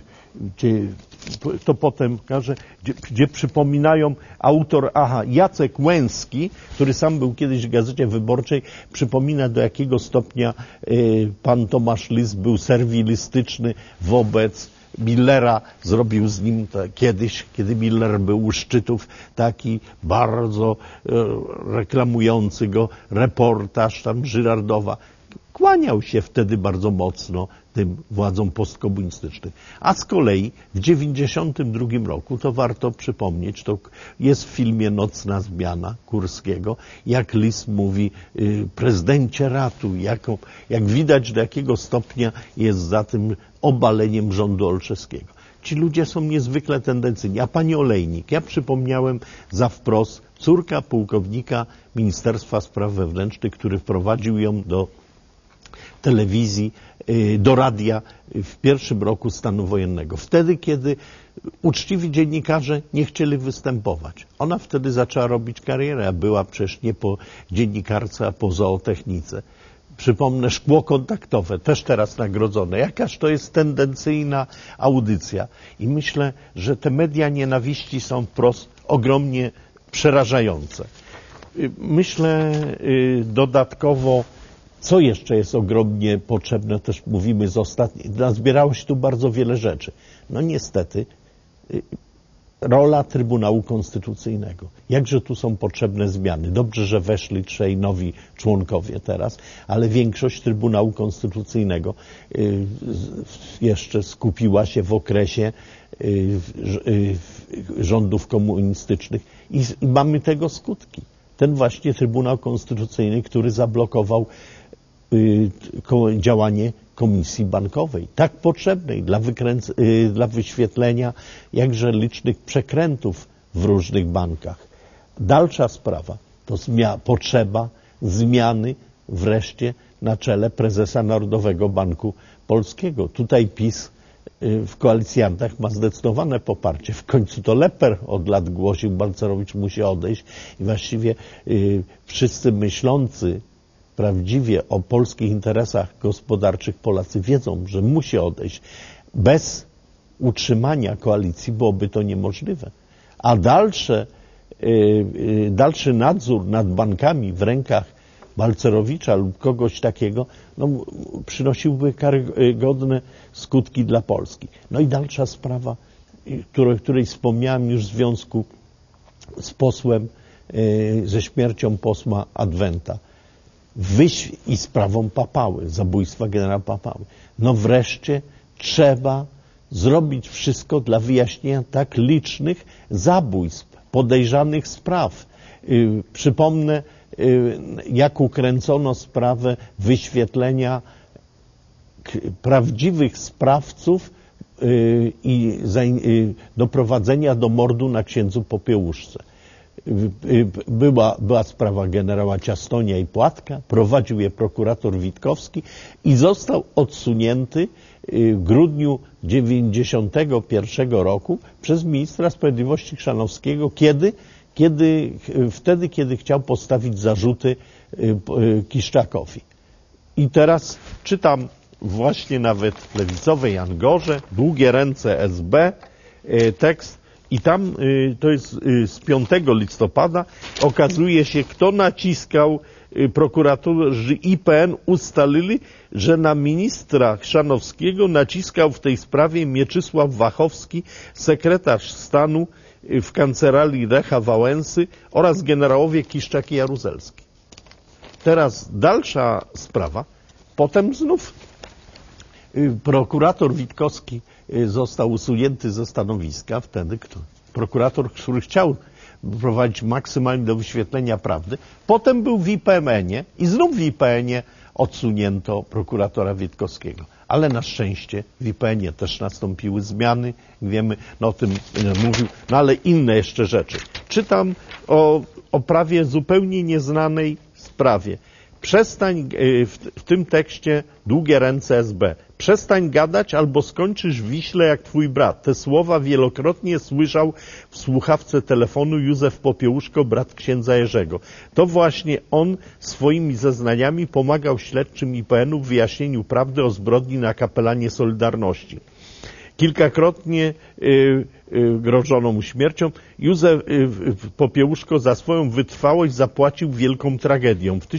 to potem każę, gdzie przypominają autor, Jacek Łęski, który sam był kiedyś w Gazecie Wyborczej, przypomina, do jakiego stopnia pan Tomasz Lis był serwilistyczny wobec Millera, zrobił z nim kiedyś, kiedy Miller był u szczytów, taki bardzo reklamujący go reportaż tam Żyrardowa. Kłaniał się wtedy bardzo mocno tym władzom postkomunistycznym. A z kolei w 1992 roku, to warto przypomnieć, to jest w filmie Nocna zmiana Kurskiego, jak Lis mówi, prezydencie ratuj, jak widać, do jakiego stopnia jest za tym obaleniem rządu Olszewskiego. Ci ludzie są niezwykle tendencyjni. A pani Olejnik, ja przypomniałem za wprost, córka pułkownika Ministerstwa Spraw Wewnętrznych, który wprowadził ją do telewizji, do radia w pierwszym roku stanu wojennego. Wtedy, kiedy uczciwi dziennikarze nie chcieli występować. Ona wtedy zaczęła robić karierę, a była przecież nie po dziennikarce, a po zootechnice. Przypomnę, Szkło kontaktowe, też teraz nagrodzone. Jakaż to jest tendencyjna audycja. I myślę, że te media nienawiści są wprost ogromnie przerażające. Myślę dodatkowo Co jeszcze jest ogromnie potrzebne, też mówimy z ostatniej, nazbierało się tu bardzo wiele rzeczy. No niestety, rola Trybunału Konstytucyjnego. Jakże tu są potrzebne zmiany. Dobrze, że weszli 3 nowi członkowie teraz, ale większość Trybunału Konstytucyjnego jeszcze skupiła się w okresie rządów komunistycznych i mamy tego skutki. Ten właśnie Trybunał Konstytucyjny, który zablokował działanie Komisji Bankowej, tak potrzebnej dla wyświetlenia jakże licznych przekrętów w różnych bankach. Dalsza sprawa to potrzeba zmiany wreszcie na czele prezesa Narodowego Banku Polskiego. Tutaj PiS w koalicjantach ma zdecydowane poparcie. W końcu to Lepper od lat głosił, Balcerowicz musi odejść i właściwie wszyscy myślący prawdziwie o polskich interesach gospodarczych Polacy wiedzą, że musi odejść. Bez utrzymania koalicji byłoby to niemożliwe. A dalszy nadzór nad bankami w rękach Balcerowicza lub kogoś takiego przynosiłby karygodne skutki dla Polski. No i dalsza sprawa, której wspomniałem już w związku z posłem, ze śmiercią posła Adwenta i sprawą Papały, zabójstwa generała Papały. No wreszcie trzeba zrobić wszystko dla wyjaśnienia tak licznych zabójstw, podejrzanych spraw. Przypomnę, jak ukręcono sprawę wyświetlenia prawdziwych sprawców i doprowadzenia do mordu na księdzu Popiełuszce. Była sprawa generała Ciastonia i Płatka, prowadził je prokurator Witkowski i został odsunięty w grudniu 1991 roku przez ministra sprawiedliwości Chrzanowskiego, wtedy, kiedy chciał postawić zarzuty Kiszczakowi. I teraz czytam właśnie nawet w lewicowej Angorze, Długie ręce SB, tekst, i tam to jest z 5 listopada, okazuje się, kto naciskał, prokuratorzy IPN ustalili, że na ministra Chrzanowskiego naciskał w tej sprawie Mieczysław Wachowski, sekretarz stanu w kancelarii Lecha Wałęsy oraz generałowie Kiszczak i Jaruzelski. Teraz dalsza sprawa. Potem znów prokurator Witkowski został usunięty ze stanowiska, wtedy prokurator, który chciał prowadzić maksymalnie do wyświetlenia prawdy. Potem był w IPN-ie i znów w IPN-ie odsunięto prokuratora Witkowskiego. Ale na szczęście w IPN-ie też nastąpiły zmiany, wiemy, o tym mówił, ale inne jeszcze rzeczy. Czytam o prawie zupełnie nieznanej sprawie. Przestań, w tym tekście Długie ręce SB, przestań gadać albo skończysz w Wiśle jak twój brat. Te słowa wielokrotnie słyszał w słuchawce telefonu Józef Popiełuszko, brat księdza Jerzego. To właśnie on swoimi zeznaniami pomagał śledczym IPN-u w wyjaśnieniu prawdy o zbrodni na kapelanie Solidarności. Kilkakrotnie grożono mu śmiercią. Józef Popiełuszko za swoją wytrwałość zapłacił wielką tragedią. W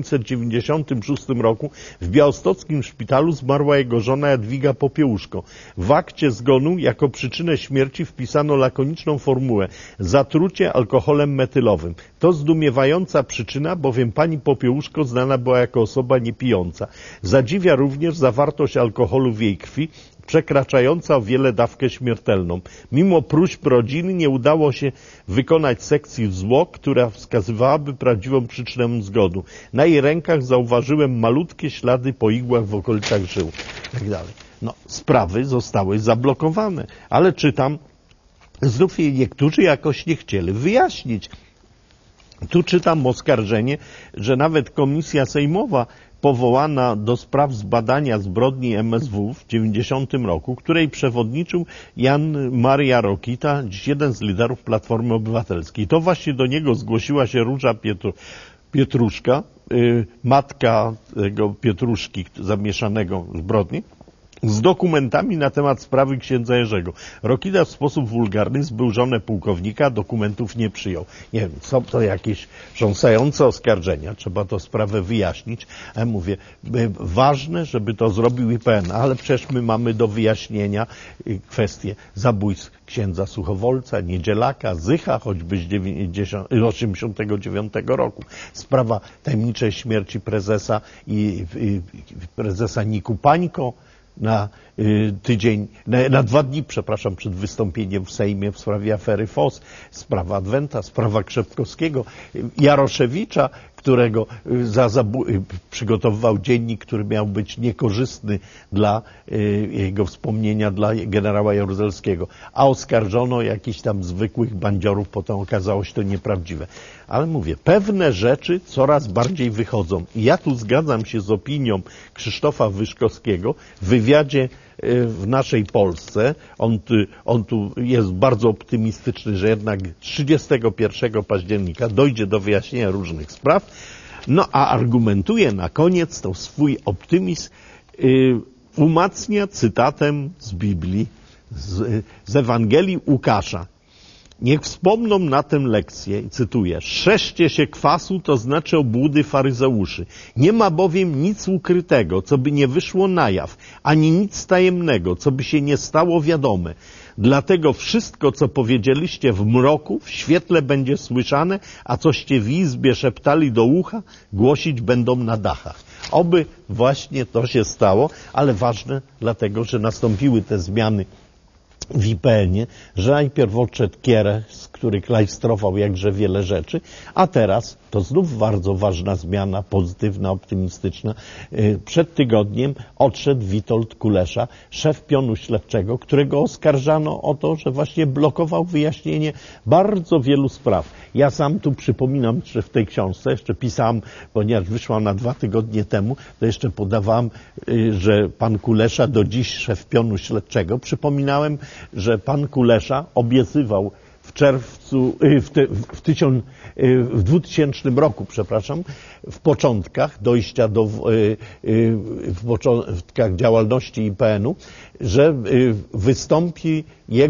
1996 roku w białostockim szpitalu zmarła jego żona Jadwiga Popiełuszko. W akcie zgonu jako przyczynę śmierci wpisano lakoniczną formułę: zatrucie alkoholem metylowym. To zdumiewająca przyczyna, bowiem pani Popiełuszko znana była jako osoba niepijąca. Zadziwia również zawartość alkoholu w jej krwi, przekraczająca o wiele dawkę śmiertelną. Mimo próśb rodziny nie udało się wykonać sekcji zwłok, która wskazywałaby prawdziwą przyczynę zgonu. Na jej rękach zauważyłem malutkie ślady po igłach w okolicach żył. Tak dalej. Sprawy zostały zablokowane, ale czytam, znów jej niektórzy jakoś nie chcieli wyjaśnić. Tu czytam oskarżenie, że nawet komisja sejmowa powołana do spraw zbadania zbrodni MSW w 90 roku, której przewodniczył Jan Maria Rokita, jeden z liderów Platformy Obywatelskiej. To właśnie do niego zgłosiła się Róża Pietruszka, matka tego Pietruszki zamieszanego w zbrodni, z dokumentami na temat sprawy księdza Jerzego. Rokita w sposób wulgarny zbył żonę pułkownika, dokumentów nie przyjął. Nie wiem, są to jakieś trząsające oskarżenia, trzeba to sprawę wyjaśnić. A ja mówię, ważne, żeby to zrobił IPN, ale przecież my mamy do wyjaśnienia kwestie zabójstw księdza Suchowolca, Niedzielaka, Zycha, choćby z 89 roku. Sprawa tajemniczej śmierci prezesa i prezesa Niku Pańko, na 2 dni, przepraszam, przed wystąpieniem w Sejmie w sprawie afery FOS, sprawa Adwenta, sprawa Krzepkowskiego, Jaroszewicza, którego przygotowywał dziennik, który miał być niekorzystny dla jego wspomnienia dla generała Jaruzelskiego, a oskarżono jakichś tam zwykłych bandziorów, potem okazało się to nieprawdziwe. Ale mówię, pewne rzeczy coraz bardziej wychodzą. I ja tu zgadzam się z opinią Krzysztofa Wyszkowskiego w wywiadzie w naszej Polsce. On tu jest bardzo optymistyczny, że jednak 31 października dojdzie do wyjaśnienia różnych spraw. No a argumentuje na koniec to swój optymizm, umacnia cytatem z Biblii, z Ewangelii Łukasza. Niech wspomną na tę lekcję, i cytuję, strzeżcie się kwasu, to znaczy obłudy faryzeuszy. Nie ma bowiem nic ukrytego, co by nie wyszło na jaw, ani nic tajemnego, co by się nie stało wiadome. Dlatego wszystko, co powiedzieliście w mroku, w świetle będzie słyszane, a coście w izbie szeptali do ucha, głosić będą na dachach. Oby właśnie to się stało, ale ważne dlatego, że nastąpiły te zmiany w IPN-ie, że najpierw odszedł Kieres, który klajstrował jakże wiele rzeczy, a teraz to znów bardzo ważna zmiana, pozytywna, optymistyczna. Przed tygodniem odszedł Witold Kulesza, szef pionu śledczego, którego oskarżano o to, że właśnie blokował wyjaśnienie bardzo wielu spraw. Ja sam tu przypominam, że w tej książce jeszcze pisałem, ponieważ wyszła na 2 tygodnie temu, to jeszcze podawałem, że pan Kulesza do dziś szef pionu śledczego. Przypominałem, że pan Kulesza obiecywał w czerwcu, w 2000 roku, przepraszam, w początkach dojścia w początkach działalności IPN-u, że wystąpi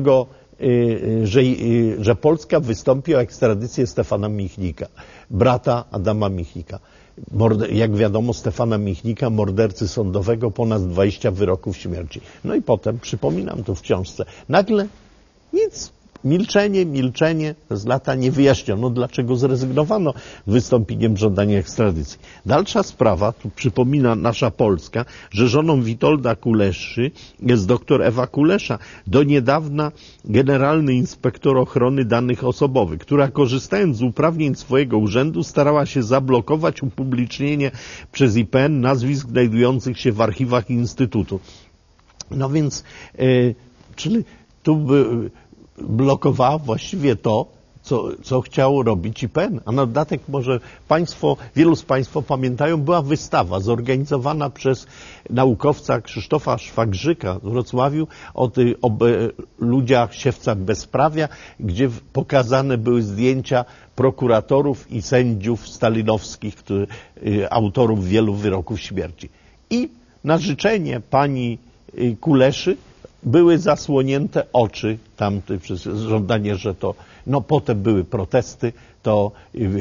że Polska wystąpi o ekstradycję Stefana Michnika, brata Adama Michnika. Jak wiadomo, Stefana Michnika, mordercy sądowego, ponad 20 wyroków śmierci. No i potem, przypominam to w książce, nagle nic. Milczenie, z lata nie wyjaśniono, dlaczego zrezygnowano wystąpieniem żądania ekstradycji. Dalsza sprawa, tu przypomina nasza Polska, że żoną Witolda Kuleszy jest dr Ewa Kulesza, do niedawna generalny inspektor ochrony danych osobowych, która korzystając z uprawnień swojego urzędu starała się zablokować upublicznienie przez IPN nazwisk znajdujących się w archiwach Instytutu. No więc, czyli tu blokowała właściwie to, co chciało robić IPN. A na dodatek może wielu z Państwa pamiętają, była wystawa zorganizowana przez naukowca Krzysztofa Szwagrzyka w Wrocławiu o ludziach, siewcach bezprawia, gdzie pokazane były zdjęcia prokuratorów i sędziów stalinowskich, autorów wielu wyroków śmierci. I na życzenie pani Kuleszy były zasłonięte oczy tamtych przez żądanie, że to, no potem były protesty, to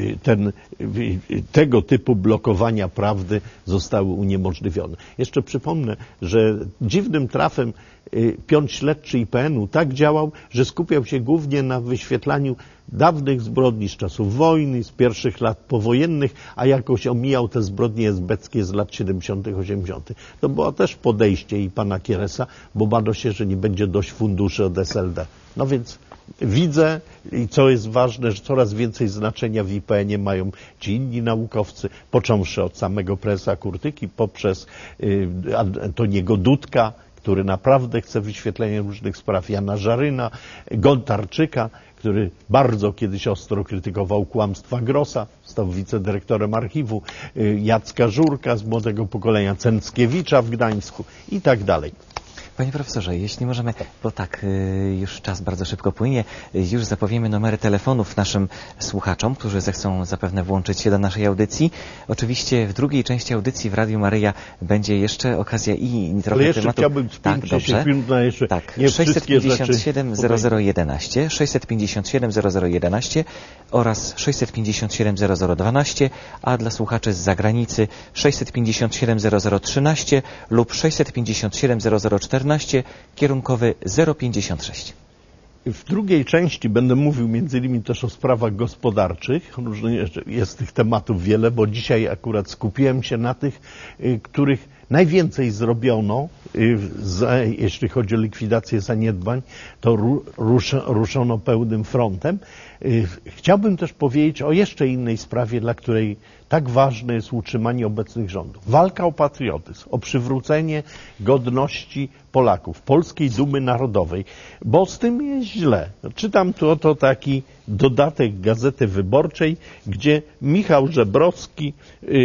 tego typu blokowania prawdy zostały uniemożliwione. Jeszcze przypomnę, że dziwnym trafem pion śledczy IPN-u tak działał, że skupiał się głównie na wyświetlaniu dawnych zbrodni z czasów wojny, z pierwszych lat powojennych, a jakoś omijał te zbrodnie esbeckie z lat 70., 80. To było też podejście i pana Kieresa, bo bano się, że nie będzie dość funduszy od SLD. No więc widzę, i co jest ważne, że coraz więcej znaczenia w IPN-ie mają ci inni naukowcy, począwszy od samego prezesa Kurtyki, poprzez Antoniego Dudka, który naprawdę chce wyświetlenia różnych spraw, Jana Żaryna, Gontarczyka, który bardzo kiedyś ostro krytykował kłamstwa Grossa, stał wicedyrektorem archiwu, Jacka Żurka z młodego pokolenia, Cęckiewicza w Gdańsku i tak dalej. Panie profesorze, jeśli możemy, bo tak, już czas bardzo szybko płynie, już zapowiemy numery telefonów naszym słuchaczom, którzy zechcą zapewne włączyć się do naszej audycji. Oczywiście w drugiej części audycji w Radiu Maryja będzie jeszcze okazja i trochę ale jeszcze tematu. Chciałbym tak, dobrze. jeszcze tak, nie 657 0011, 657 0011 oraz 657 0012, a dla słuchaczy z zagranicy 657 0013 lub 657 0014, kierunkowy 056. W drugiej części będę mówił między innymi też o sprawach gospodarczych. Jest tych tematów wiele, bo dzisiaj akurat skupiłem się na tych, których najwięcej zrobiono, jeśli chodzi o likwidację zaniedbań, to ruszono pełnym frontem. Chciałbym też powiedzieć o jeszcze innej sprawie, dla której tak ważne jest utrzymanie obecnych rządów. Walka o patriotyzm, o przywrócenie godności Polaków, polskiej dumy narodowej, bo z tym jest źle. Czytam tu oto taki dodatek Gazety Wyborczej, gdzie Michał Żebrowski,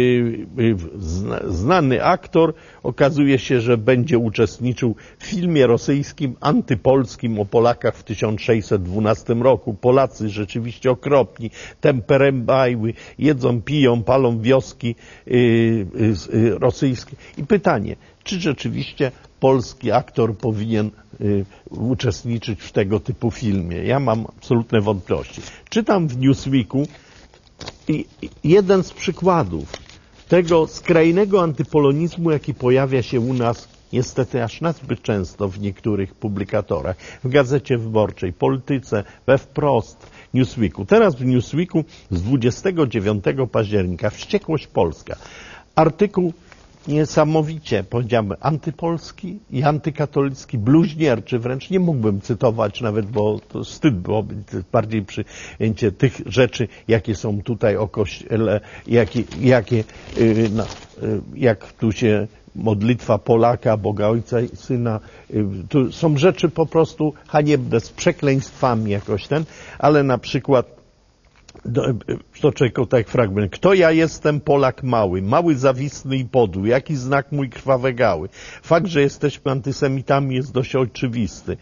znany aktor, okazuje się, że będzie uczestniczył w filmie rosyjskim antypolskim o Polakach w 1612 roku. Polacy rzeczywiście okropni, temperembajły, jedzą, piją, palą wioski rosyjskie. I pytanie, czy rzeczywiście polski aktor powinien uczestniczyć w tego typu filmie? Ja mam absolutne wątpliwości. Czytam w Newsweeku jeden z przykładów tego skrajnego antypolonizmu, jaki pojawia się u nas niestety aż nazbyt często w niektórych publikatorach, w Gazecie Wyborczej, Polityce, we Wprost, Newsweeku. Teraz w Newsweeku z 29 października, Wściekłość Polska, artykuł niesamowicie, powiedziałbym, antypolski i antykatolicki, bluźnierczy, wręcz nie mógłbym cytować nawet, bo to wstyd byłoby, bardziej przyjęcie tych rzeczy, jakie są tutaj o Kościele, jak tu się modlitwa Polaka, Boga Ojca i Syna, tu są rzeczy po prostu haniebne, z przekleństwami jakoś ale na przykład przytoczę tak fragment. Kto ja jestem, Polak mały, mały, zawisny i podły, jaki znak mój krwawe gały. Fakt, że jesteśmy antysemitami jest dość oczywisty.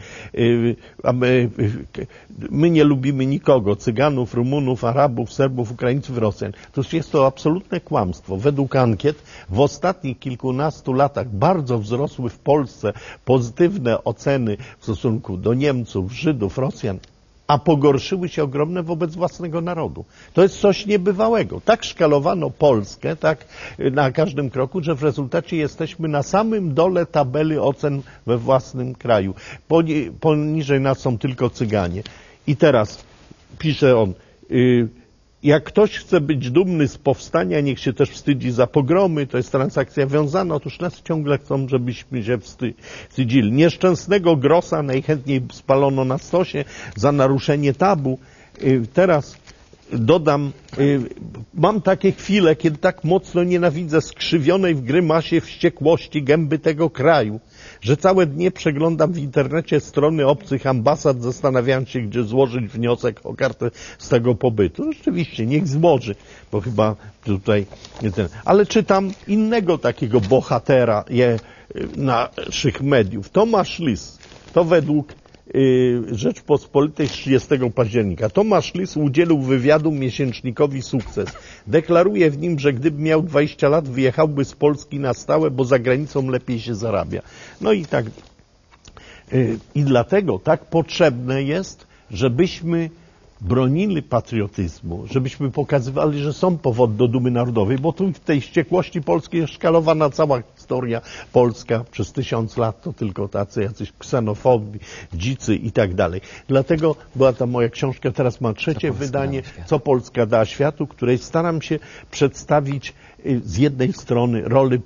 My nie lubimy nikogo, Cyganów, Rumunów, Arabów, Serbów, Ukraińców, Rosjan. To jest to absolutne kłamstwo. Według ankiet w ostatnich kilkunastu latach bardzo wzrosły w Polsce pozytywne oceny w stosunku do Niemców, Żydów, Rosjan, a pogorszyły się ogromne wobec własnego narodu. To jest coś niebywałego. Tak szkalowano Polskę, tak na każdym kroku, że w rezultacie jesteśmy na samym dole tabeli ocen we własnym kraju. Poniżej nas są tylko Cyganie. I teraz pisze on, jak ktoś chce być dumny z powstania, niech się też wstydzi za pogromy, to jest transakcja wiązana. Otóż nas ciągle chcą, żebyśmy się wstydzili. Nieszczęsnego Grossa najchętniej spalono na stosie za naruszenie tabu. Teraz dodam, mam takie chwile, kiedy tak mocno nienawidzę skrzywionej w grymasie wściekłości gęby tego kraju, że całe dnie przeglądam w internecie strony obcych ambasad, zastanawiając się, gdzie złożyć wniosek o kartę z tego pobytu. Rzeczywiście, niech złoży, bo chyba tutaj nie ten. Ale czytam innego takiego bohatera naszych mediów. Tomasz Lis, to według Rzeczpospolitej z 30 października. Tomasz Lis udzielił wywiadu miesięcznikowi Sukces. Deklaruje w nim, że gdyby miał 20 lat, wyjechałby z Polski na stałe, bo za granicą lepiej się zarabia. No i tak. I dlatego tak potrzebne jest, żebyśmy bronili patriotyzmu, żebyśmy pokazywali, że są powody do dumy narodowej, bo tu w tej wściekłości polskiej jest szkalowana cała historia polska przez 1000 lat, to tylko tacy jacyś ksenofobi, dzicy i tak dalej. Dlatego była ta moja książka, teraz ma trzecie wydanie, Co Polska dała światu, której staram się przedstawić z jednej strony rolę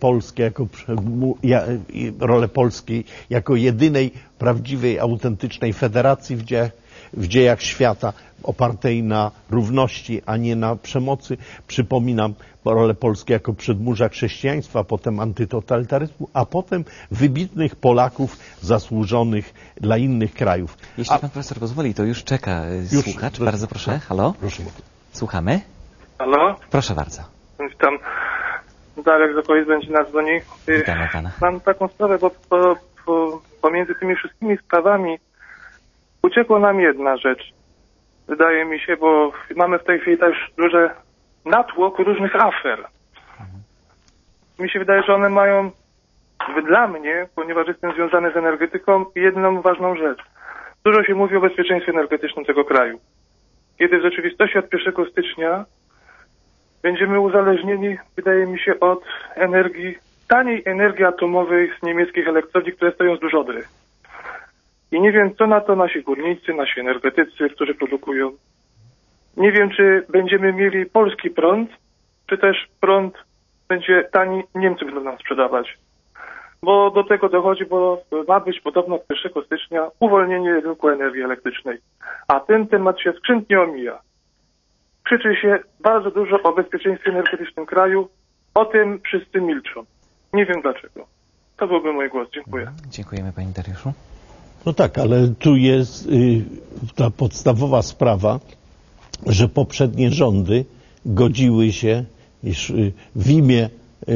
Polskiej jako jedynej prawdziwej, autentycznej federacji w dziejach świata, opartej na równości, a nie na przemocy. Przypominam rolę Polski jako przedmurza chrześcijaństwa, potem antytotalitaryzmu, a potem wybitnych Polaków zasłużonych dla innych krajów. Jeśli pan profesor pozwoli, to już czeka słuchacz. Bardzo proszę. Halo? Proszę bardzo. Słuchamy. Halo? Proszę bardzo. Witam. Darek z okolic Będzina dzwoni. Witamy pana. Mam taką sprawę, bo pomiędzy tymi wszystkimi sprawami uciekła nam jedna rzecz. Wydaje mi się, bo mamy w tej chwili też duży natłok różnych afer. Mi się wydaje, że one mają dla mnie, ponieważ jestem związany z energetyką, jedną ważną rzecz. Dużo się mówi o bezpieczeństwie energetycznym tego kraju. Kiedy w rzeczywistości od 1 stycznia będziemy uzależnieni, wydaje mi się, od taniej energii atomowej z niemieckich elektrowni, które stoją z Odry. I nie wiem, co na to nasi górnicy, nasi energetycy, którzy produkują. Nie wiem, czy będziemy mieli polski prąd, czy też prąd będzie tani, Niemcy będą nam sprzedawać. Bo do tego dochodzi, bo ma być podobno od 1 stycznia uwolnienie rynku energii elektrycznej. A ten temat się skrzętnie omija. Krzyczy się bardzo dużo o bezpieczeństwie energetycznym kraju. O tym wszyscy milczą. Nie wiem dlaczego. To byłby mój głos. Dziękuję. Dziękujemy, panie Dariuszu. No tak, ale tu jest ta podstawowa sprawa, że poprzednie rządy godziły się, iż w imię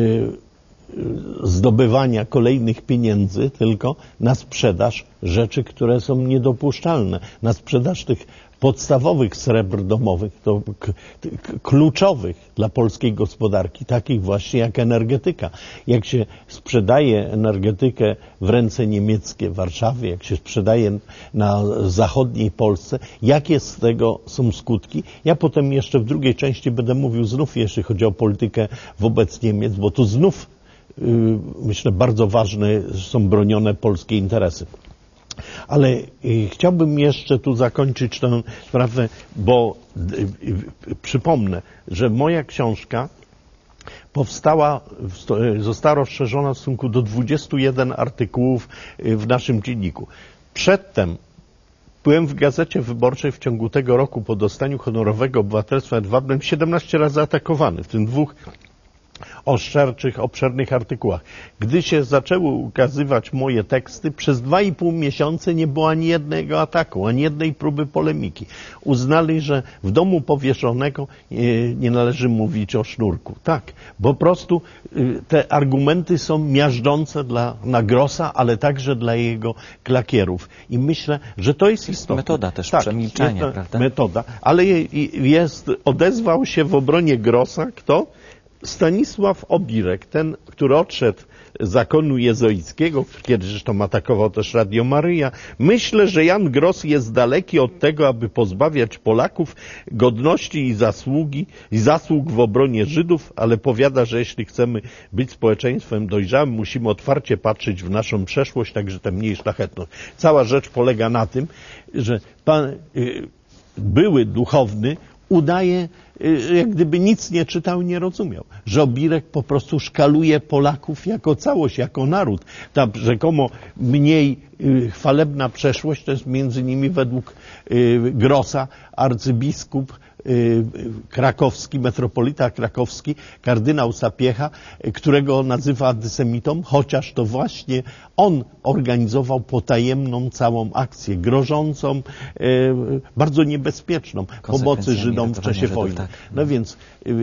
zdobywania kolejnych pieniędzy tylko na sprzedaż rzeczy, które są niedopuszczalne, na sprzedaż tych podstawowych srebr domowych, to kluczowych dla polskiej gospodarki, takich właśnie jak energetyka. Jak się sprzedaje energetykę w ręce niemieckie w Warszawie, jak się sprzedaje na zachodniej Polsce, jakie z tego są skutki? Ja potem jeszcze w drugiej części będę mówił znów, jeśli chodzi o politykę wobec Niemiec, bo tu znów myślę bardzo ważne są bronione polskie interesy. Ale chciałbym jeszcze tu zakończyć tę sprawę, bo przypomnę, że moja książka została rozszerzona w stosunku do 21 artykułów w naszym dzienniku. Przedtem byłem w Gazecie Wyborczej w ciągu tego roku po dostaniu honorowego obywatelstwa byłem 17 razy atakowany, w tym 2 oszczerczych, obszernych artykułach. Gdy się zaczęły ukazywać moje teksty, przez 2,5 miesiąca nie było ani jednego ataku, ani jednej próby polemiki. Uznali, że w domu powieszonego nie należy mówić o sznurku. Tak, bo po prostu te argumenty są miażdżące dla Grossa, ale także dla jego klakierów. I myślę, że to jest istotne. Metoda też przemilczania, prawda? Metoda, ale odezwał się w obronie Grossa kto? Stanisław Obirek, ten, który odszedł z zakonu jezuickiego, kiedy zresztą atakował też Radio Maryja. Myślę, że Jan Gross jest daleki od tego, aby pozbawiać Polaków godności i zasług w obronie Żydów, ale powiada, że jeśli chcemy być społeczeństwem dojrzałym, musimy otwarcie patrzeć w naszą przeszłość, także tę mniej szlachetną. Cała rzecz polega na tym, że pan były duchowny udaje, jak gdyby nic nie czytał i nie rozumiał. Że Obirek po prostu szkaluje Polaków jako całość, jako naród. Ta rzekomo mniej chwalebna przeszłość to jest między innymi według Grossa arcybiskup krakowski, metropolita krakowski, kardynał Sapiecha, którego nazywa antysemitą, chociaż to właśnie on organizował potajemną całą akcję, grożącą, bardzo niebezpieczną pomocy Żydom w czasie wojny. Tak. No więc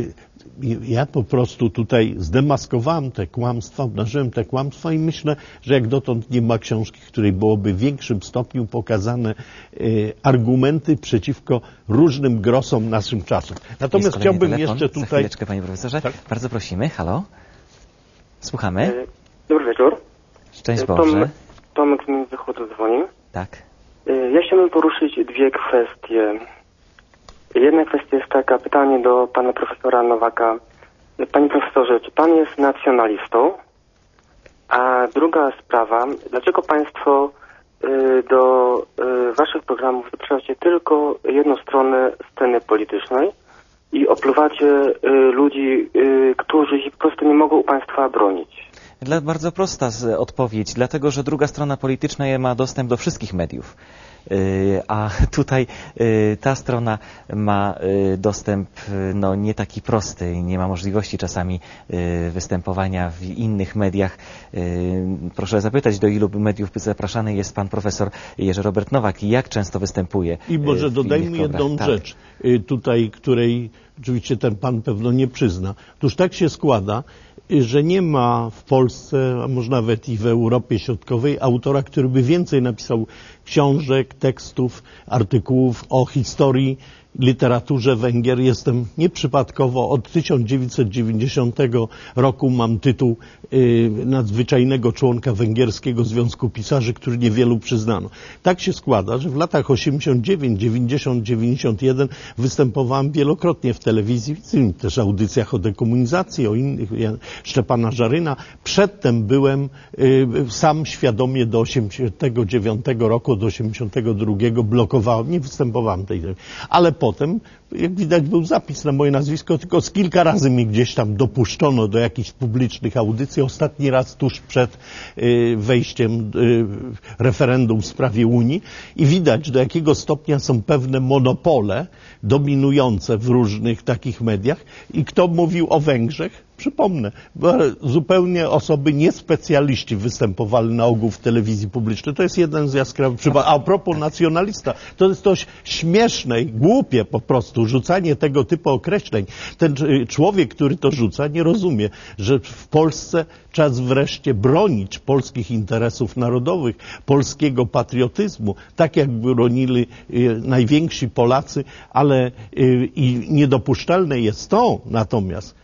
ja po prostu tutaj zdemaskowałem te kłamstwa, obnażyłem te kłamstwa i myślę, że jak dotąd nie ma książki, w której byłoby w większym stopniu pokazane argumenty przeciwko różnym Grossom naszym czasów. Natomiast chciałbym telefon. jeszcze tutaj... Za chwileczkę, panie profesorze. Tak? Bardzo prosimy. Halo? Słuchamy. Dobry wieczór. Szczęść Boże. Tomek z Międzychodu dzwoni. Tak. Ja chciałbym poruszyć 2 kwestie. Jedna kwestia jest taka, pytanie do pana profesora Nowaka. Panie profesorze, czy pan jest nacjonalistą? A druga sprawa, dlaczego państwo do waszych programów zapraszacie tylko jedną stronę sceny politycznej i opluwacie ludzi, którzy się po prostu nie mogą u państwa bronić? Bardzo prosta odpowiedź, dlatego że druga strona polityczna ma dostęp do wszystkich mediów. A tutaj ta strona ma dostęp nie taki prosty, nie ma możliwości czasami występowania w innych mediach. Proszę zapytać, do ilu mediów zapraszany jest pan profesor Jerzy Robert Nowak i jak często występuje. I może dodajmy jedną rzecz tutaj, której oczywiście ten pan pewno nie przyzna. Otóż tak się składa, że nie ma w Polsce, a może nawet i w Europie Środkowej, autora, który by więcej napisał książek, tekstów, artykułów o historii, literaturze Węgier. Jestem nieprzypadkowo od 1990 roku mam tytuł nadzwyczajnego członka Węgierskiego Związku Pisarzy, który niewielu przyznano. Tak się składa, że w latach 89, 90, 91 występowałem wielokrotnie w telewizji, też audycjach o dekomunizacji, o innych, Szczepana Żaryna. Przedtem byłem sam świadomie do 89 roku, do 82 blokowałem, nie występowałem tej, ale potem, jak widać, był zapis na moje nazwisko, tylko z kilka razy mi gdzieś tam dopuszczono do jakichś publicznych audycji. Ostatni raz tuż przed wejściem referendum w sprawie Unii i widać, do jakiego stopnia są pewne monopole dominujące w różnych takich mediach. I kto mówił o Węgrzech? Przypomnę, bo zupełnie osoby niespecjaliści występowali na ogół w telewizji publicznej. To jest jeden z jaskrawych przykładów. A propos nacjonalista, to jest dość śmieszne i głupie po prostu rzucanie tego typu określeń. Ten człowiek, który to rzuca, nie rozumie, że w Polsce czas wreszcie bronić polskich interesów narodowych, polskiego patriotyzmu, tak jak bronili najwięksi Polacy, ale i niedopuszczalne jest to natomiast,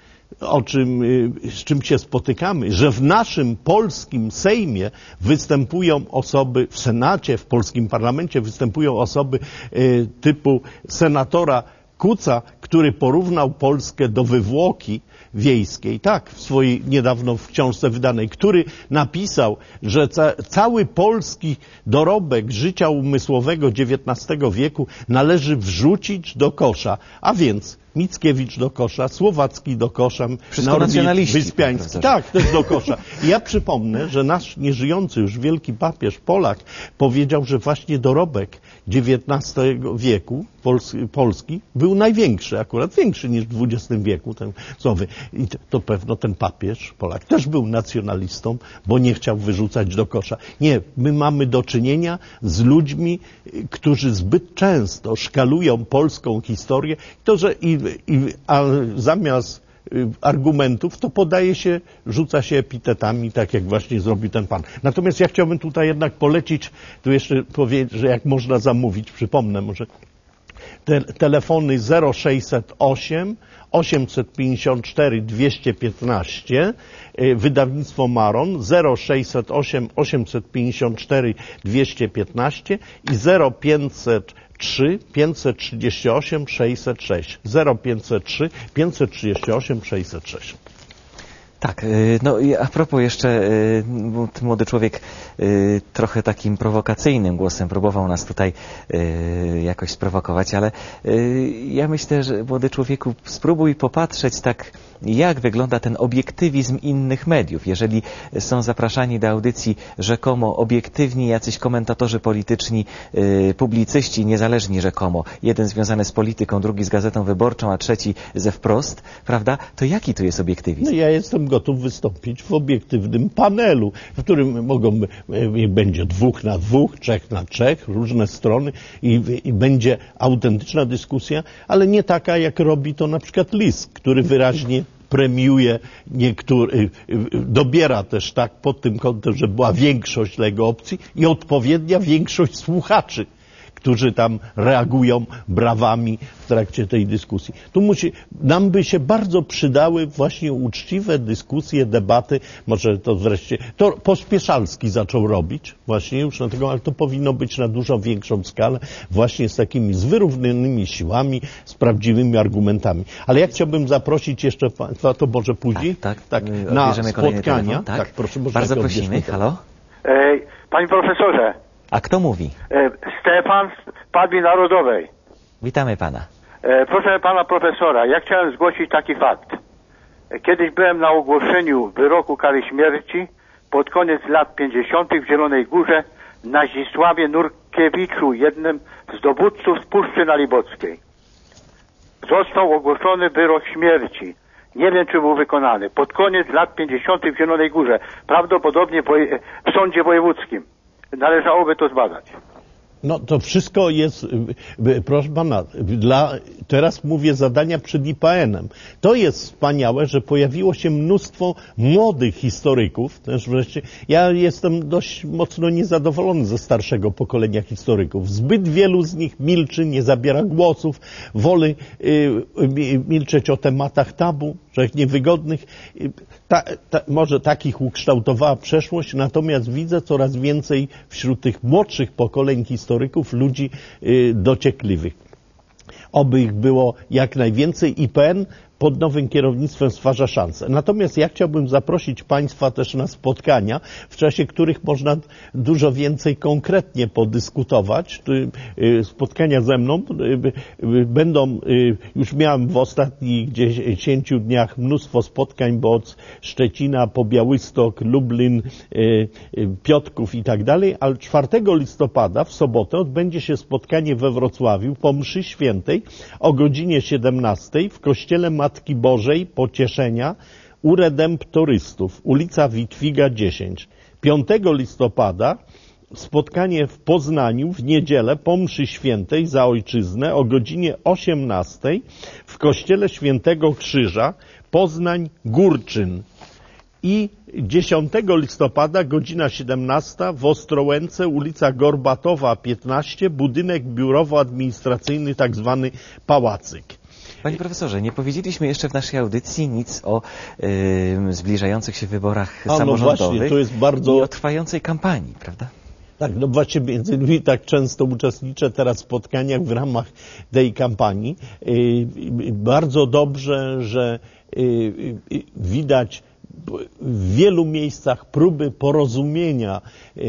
z czym się spotykamy, że w naszym polskim Sejmie występują osoby, w Senacie, w polskim parlamencie występują osoby typu senatora Kuca, który porównał Polskę do wywłoki wiejskiej, tak, w swojej niedawno w książce wydanej, który napisał, że cały polski dorobek życia umysłowego XIX wieku należy wrzucić do kosza, a więc Mickiewicz do kosza, Słowacki do kosza, Norwid Wyspiański, tak, też do kosza. Ja przypomnę, że nasz nieżyjący już wielki papież Polak powiedział, że właśnie dorobek XIX wieku Polski był największy, akurat większy niż w XX wieku. I to pewno ten papież Polak też był nacjonalistą, bo nie chciał wyrzucać do kosza. Nie, my mamy do czynienia z ludźmi, którzy zbyt często szkalują polską historię, a zamiast argumentów, to rzuca się epitetami, tak jak właśnie zrobił ten pan. Natomiast ja chciałbym tutaj jednak polecić, tu jeszcze powiedzieć, że jak można zamówić, przypomnę może, telefony 0608 854 215, wydawnictwo Maron, 0608 854 215 i 0503 538 606. 0503 538 606. Tak, no i a propos jeszcze, młody człowiek trochę takim prowokacyjnym głosem próbował nas tutaj jakoś sprowokować, ale ja myślę, że młody człowieku, spróbuj popatrzeć tak, jak wygląda ten obiektywizm innych mediów. Jeżeli są zapraszani do audycji rzekomo obiektywni jacyś komentatorzy polityczni, publicyści, niezależni rzekomo, jeden związany z polityką, drugi z Gazetą Wyborczą, a trzeci ze Wprost, prawda, to jaki tu jest obiektywizm? No ja jestem gotów wystąpić w obiektywnym panelu, w którym będzie 2 na 2, 3 na 3, różne strony i będzie autentyczna dyskusja, ale nie taka, jak robi to na przykład Lis, który wyraźnie premiuje dobiera też tak pod tym kątem, że była większość tego opcji i odpowiednia większość słuchaczy, którzy tam reagują brawami w trakcie tej dyskusji. Nam by się bardzo przydały właśnie uczciwe dyskusje, debaty, może to wreszcie, to Pospieszalski zaczął robić właśnie już na tego, ale to powinno być na dużo większą skalę, właśnie z takimi wyrównanymi siłami, z prawdziwymi argumentami. Ale ja chciałbym zaprosić jeszcze Państwa, to może później, na spotkania. Tak, proszę, bardzo prosimy. Halo? Panie profesorze. A kto mówi? Stefan z Padli Narodowej. Witamy pana. Proszę pana profesora, ja chciałem zgłosić taki fakt. Kiedyś byłem na ogłoszeniu wyroku kary śmierci pod koniec lat 50. w Zielonej Górze na Zdzisławie Nurkiewiczu, jednym z dowódców z Puszczy Nalibockiej. Został ogłoszony wyrok śmierci. Nie wiem, czy był wykonany. Pod koniec lat 50. w Zielonej Górze. Prawdopodobnie w sądzie wojewódzkim. Należałoby to zbadać. No to wszystko jest, proszę pana, teraz mówię zadania przed IPN-em. To jest wspaniałe, że pojawiło się mnóstwo młodych historyków. Też wreszcie, ja jestem dość mocno niezadowolony ze starszego pokolenia historyków. Zbyt wielu z nich milczy, nie zabiera głosów, woli milczeć o tematach tabu, że niewygodnych. Może takich ukształtowała przeszłość, natomiast widzę coraz więcej wśród tych młodszych pokoleń historyków ludzi dociekliwych. Oby ich było jak najwięcej. IPN pod nowym kierownictwem stwarza szansę. Natomiast ja chciałbym zaprosić Państwa też na spotkania, w czasie których można dużo więcej konkretnie podyskutować. Spotkania ze mną będą, już miałem w ostatnich 10 dniach mnóstwo spotkań, bo od Szczecina po Białystok, Lublin, Piotrków i tak dalej, ale 4 listopada w sobotę odbędzie się spotkanie we Wrocławiu po mszy świętej o godzinie 17 w kościele Matki Bożej Pocieszenia u redemptorystów, ulica Witwiga 10. 5 listopada spotkanie w Poznaniu w niedzielę po mszy świętej za ojczyznę o godzinie 18 w kościele Świętego Krzyża Poznań-Górczyn. I 10 listopada, godzina 17 w Ostrołęce, ulica Gorbatowa 15, budynek biurowo-administracyjny, tak zwany Pałacyk. Panie profesorze, nie powiedzieliśmy jeszcze w naszej audycji nic o zbliżających się wyborach samorządowych, no właśnie, to jest bardzo... i o trwającej kampanii, prawda? Tak, no właśnie między innymi tak często uczestniczę teraz w spotkaniach w ramach tej kampanii. Bardzo dobrze, że widać w wielu miejscach próby porozumienia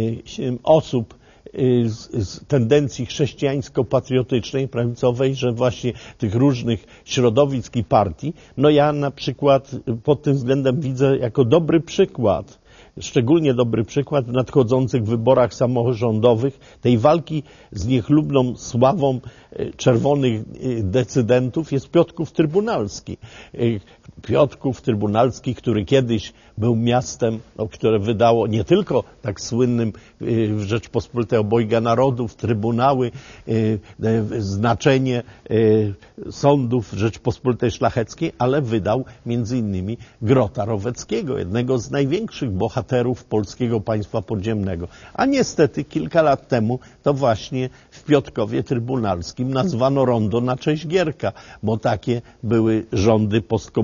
osób z tendencji chrześcijańsko-patriotycznej, prawicowej, że właśnie tych różnych środowisk i partii. No ja na przykład pod tym względem widzę jako dobry przykład, szczególnie dobry przykład w nadchodzących wyborach samorządowych tej walki z niechlubną sławą czerwonych decydentów jest Piotrków Trybunalski. Piotrków Trybunalski, który kiedyś był miastem, które wydało nie tylko tak słynnym w Rzeczpospolitej obojga narodów, trybunały, znaczenie sądów Rzeczpospolitej Szlacheckiej, ale wydał między innymi Grota Roweckiego, jednego z największych bohaterów polskiego państwa podziemnego. A niestety kilka lat temu to właśnie w Piotrkowie Trybunalskim nazwano rondo na cześć Gierka, bo takie były rządy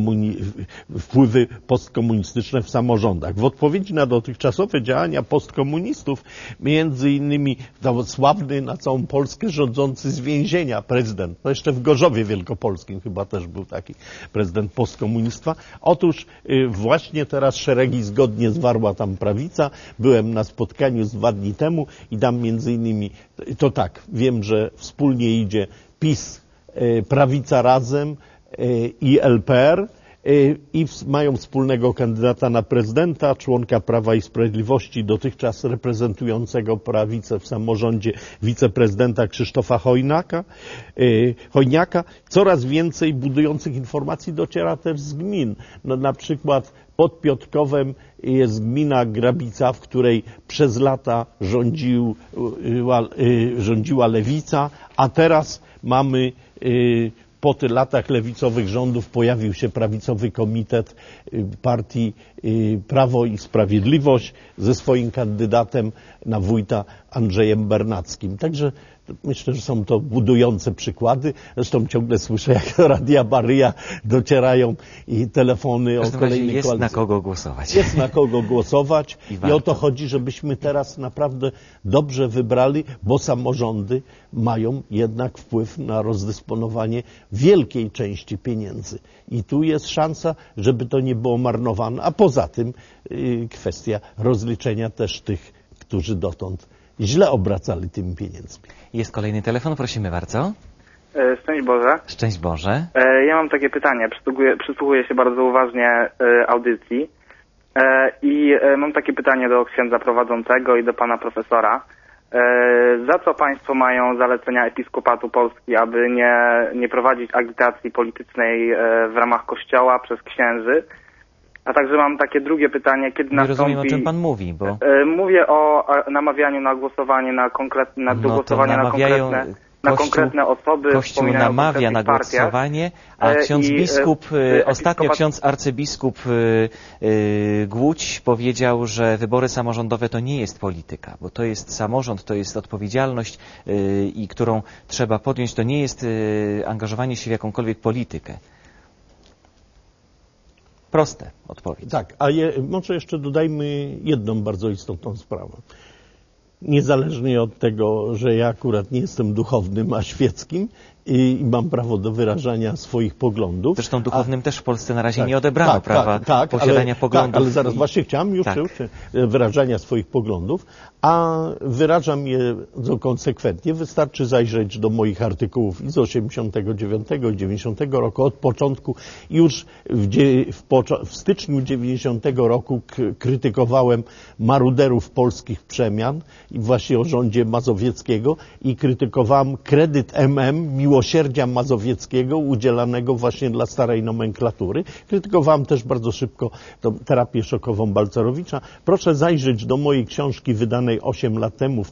wpływy postkomunistyczne w samorządach. W odpowiedzi na dotychczasowe działania postkomunistów, między innymi sławny na całą Polskę rządzący z więzienia prezydent, no jeszcze w Gorzowie Wielkopolskim chyba też był taki prezydent postkomunistwa. Otóż właśnie teraz szeregi zgodnie zwarła tam prawica. Byłem na spotkaniu z 2 dni temu i tam między innymi, to tak, wiem, że wspólnie idzie PiS, Prawica Razem i LPR, i mają wspólnego kandydata na prezydenta, członka Prawa i Sprawiedliwości, dotychczas reprezentującego prawicę w samorządzie, wiceprezydenta Krzysztofa Chojniaka. Coraz więcej budujących informacji dociera też z gmin. No, na przykład pod Piotrkowem jest gmina Grabica, w której przez lata rządziła lewica, a teraz mamy po tych latach lewicowych rządów pojawił się prawicowy komitet partii Prawo i Sprawiedliwość ze swoim kandydatem na wójta Andrzejem Bernackim. Także myślę, że są to budujące przykłady. Zresztą ciągle słyszę, jak do Radia Maryja docierają i telefony o kolejnej jest koalicji. Na kogo głosować. Jest na kogo głosować i o to chodzi, żebyśmy teraz naprawdę dobrze wybrali, bo samorządy mają jednak wpływ na rozdysponowanie wielkiej części pieniędzy. I tu jest szansa, żeby to nie było marnowane. A poza tym kwestia rozliczenia też tych, którzy dotąd źle obracali tymi pieniędzmi. Jest kolejny telefon, prosimy bardzo. Szczęść Boże. Szczęść Boże. Ja mam takie pytanie, przysłuchuję się bardzo uważnie audycji i mam takie pytanie do księdza prowadzącego i do pana profesora. Za co państwo mają zalecenia Episkopatu Polski, aby nie prowadzić agitacji politycznej w ramach Kościoła przez księży? A także mam takie drugie pytanie, kiedy Nie nastąpi... rozumiem, o czym pan mówi, bo... Mówię o namawianiu na głosowanie na konkretne, do głosowania na konkretne osoby. Kościół namawia na głosowanie, a ksiądz biskup, ostatnio ksiądz arcybiskup Głódź powiedział, że wybory samorządowe to nie jest polityka, bo to jest samorząd, to jest odpowiedzialność, i którą trzeba podjąć, to nie jest angażowanie się w jakąkolwiek politykę. Proste odpowiedź. Tak, a może jeszcze dodajmy jedną bardzo istotną sprawę. Niezależnie od tego, że ja akurat nie jestem duchownym, a świeckim i mam prawo do wyrażania swoich poglądów. Zresztą duchownym też w Polsce na razie nie odebrano prawa posiadania poglądów. Tak, ale zaraz właśnie chciałem już wyrażania swoich poglądów, a wyrażam je konsekwentnie. Wystarczy zajrzeć do moich artykułów i z 89 i 90 roku. Od początku już w styczniu 90 roku krytykowałem maruderów polskich przemian i właśnie o rządzie mazowieckiego i krytykowałem kredyt Miłosierdzia Mazowieckiego udzielanego właśnie dla starej nomenklatury. Krytykowałem też bardzo szybko terapię szokową Balcerowicza. Proszę zajrzeć do mojej książki wydanej 8 lat temu, w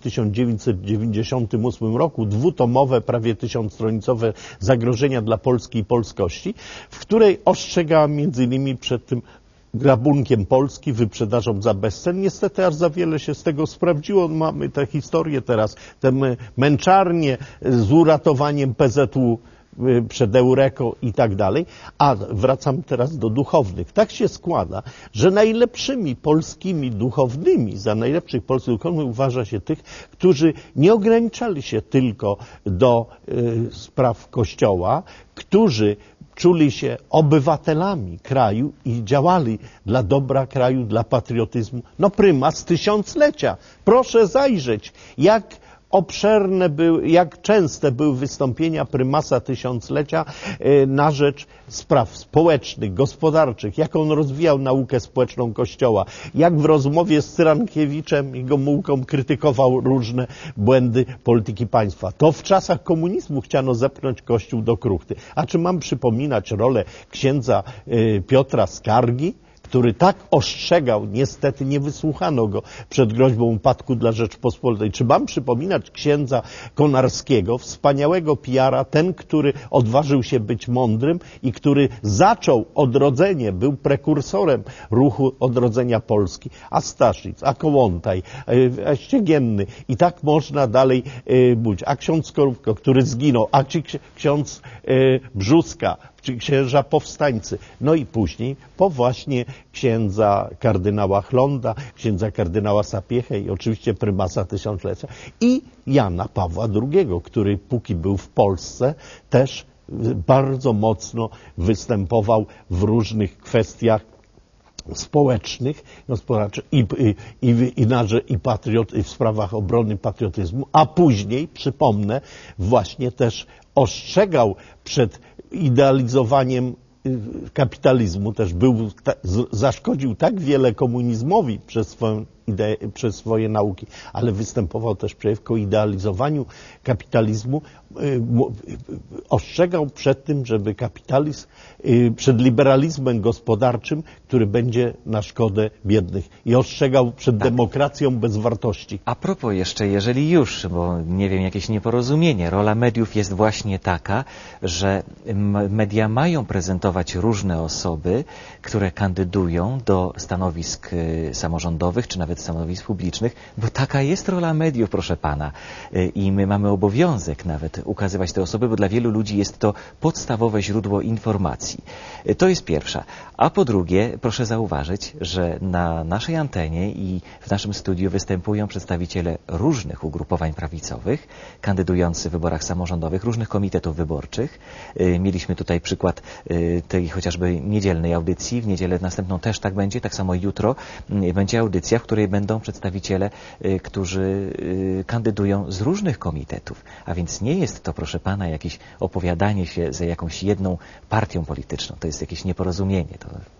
1998 roku, dwutomowe, prawie 1000-stronicowe Zagrożenia dla Polski i polskości, w której ostrzegałem między innymi przed tym grabunkiem Polski, wyprzedażą za bezcen. Niestety aż za wiele się z tego sprawdziło. Mamy tę historię teraz, te męczarnie z uratowaniem PZU przed Eureko i tak dalej. A wracam teraz do duchownych. Tak się składa, że najlepszymi polskimi duchownymi, za najlepszych polskich duchownych uważa się tych, którzy nie ograniczali się tylko do spraw Kościoła, którzy czuli się obywatelami kraju i działali dla dobra kraju, dla patriotyzmu. No prymas tysiąclecia. Proszę zajrzeć, jak obszerne były, jak częste były wystąpienia prymasa tysiąclecia na rzecz spraw społecznych, gospodarczych, jak on rozwijał naukę społeczną Kościoła, jak w rozmowie z Cyrankiewiczem i Gomułką krytykował różne błędy polityki państwa. To w czasach komunizmu chciano zepchnąć Kościół do kruchty. A czy mam przypominać rolę księdza Piotra Skargi, który tak ostrzegał, niestety nie wysłuchano go przed groźbą upadku dla Rzeczpospolitej. Czy mam przypominać księdza Konarskiego, wspaniałego PR-a, ten, który odważył się być mądrym i który zaczął odrodzenie, był prekursorem ruchu odrodzenia Polski, a Staszic, a Kołłątaj, a Ściegienny i tak można dalej mówić. A ksiądz Skorupko, który zginął, a ksiądz Brzózka, czy księża powstańcy. No i później po właśnie księdza kardynała Chlonda, księdza kardynała Sapiechę i oczywiście prymasa tysiąclecia i Jana Pawła II, który póki był w Polsce też bardzo mocno występował w różnych kwestiach społecznych, gospodarczych i w sprawach obrony patriotyzmu, a później, przypomnę, właśnie też ostrzegał przed idealizowaniem kapitalizmu, też zaszkodził tak wiele komunizmowi przez swoje nauki, ale występował też przeciwko idealizowaniu kapitalizmu, ostrzegał przed tym, żeby kapitalizm, przed liberalizmem gospodarczym, który będzie na szkodę biednych i ostrzegał przed demokracją bez wartości. A propos jeszcze, jeżeli już, bo nie wiem, jakieś nieporozumienie, rola mediów jest właśnie taka, że media mają prezentować różne osoby, które kandydują do stanowisk samorządowych, czy nawet stanowisk publicznych, bo taka jest rola mediów, proszę pana. I my mamy obowiązek nawet ukazywać te osoby, bo dla wielu ludzi jest to podstawowe źródło informacji. To jest pierwsza. A po drugie, proszę zauważyć, że na naszej antenie i w naszym studiu występują przedstawiciele różnych ugrupowań prawicowych, kandydujący w wyborach samorządowych, różnych komitetów wyborczych. Mieliśmy tutaj przykład tej chociażby niedzielnej audycji. W niedzielę następną też tak będzie, tak samo jutro będzie audycja, w której będą przedstawiciele, którzy kandydują z różnych komitetów. A więc nie jest to, proszę pana, jakieś opowiadanie się za jakąś jedną partią polityczną. To jest jakieś nieporozumienie. To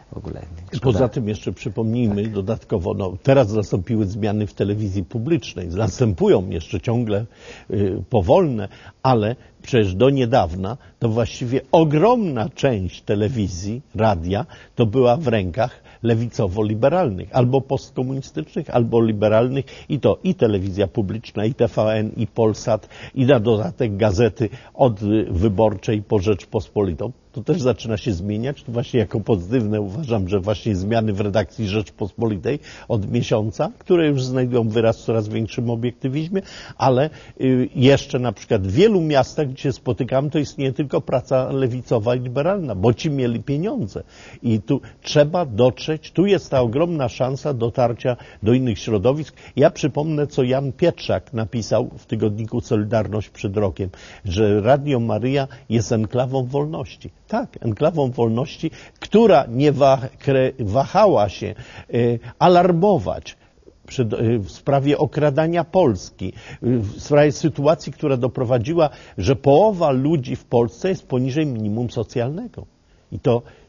w ogóle. Poza tym jeszcze przypomnijmy dodatkowo, teraz nastąpiły zmiany w telewizji publicznej, następują jeszcze ciągle powolne, ale przecież do niedawna to właściwie ogromna część telewizji, radia, to była w rękach lewicowo-liberalnych, albo postkomunistycznych, albo liberalnych, i to i telewizja publiczna, i TVN, i Polsat, i na dodatek gazety od Wyborczej po Rzeczpospolitą. To też zaczyna się zmieniać. To właśnie jako pozytywne uważam, że właśnie zmiany w redakcji Rzeczpospolitej od miesiąca, które już znajdują wyraz w coraz większym obiektywizmie, ale jeszcze na przykład w wielu miastach, gdzie się spotykam, to istnieje tylko praca lewicowa i liberalna, bo ci mieli pieniądze. I tu trzeba dotrzeć, tu jest ta ogromna szansa dotarcia do innych środowisk. Ja przypomnę, co Jan Pietrzak napisał w tygodniku Solidarność przed rokiem, że Radio Maryja jest enklawą wolności. Tak, enklawą wolności, która nie wahała się alarmować w sprawie okradania Polski, w sprawie sytuacji, która doprowadziła, że połowa ludzi w Polsce jest poniżej minimum socjalnego. I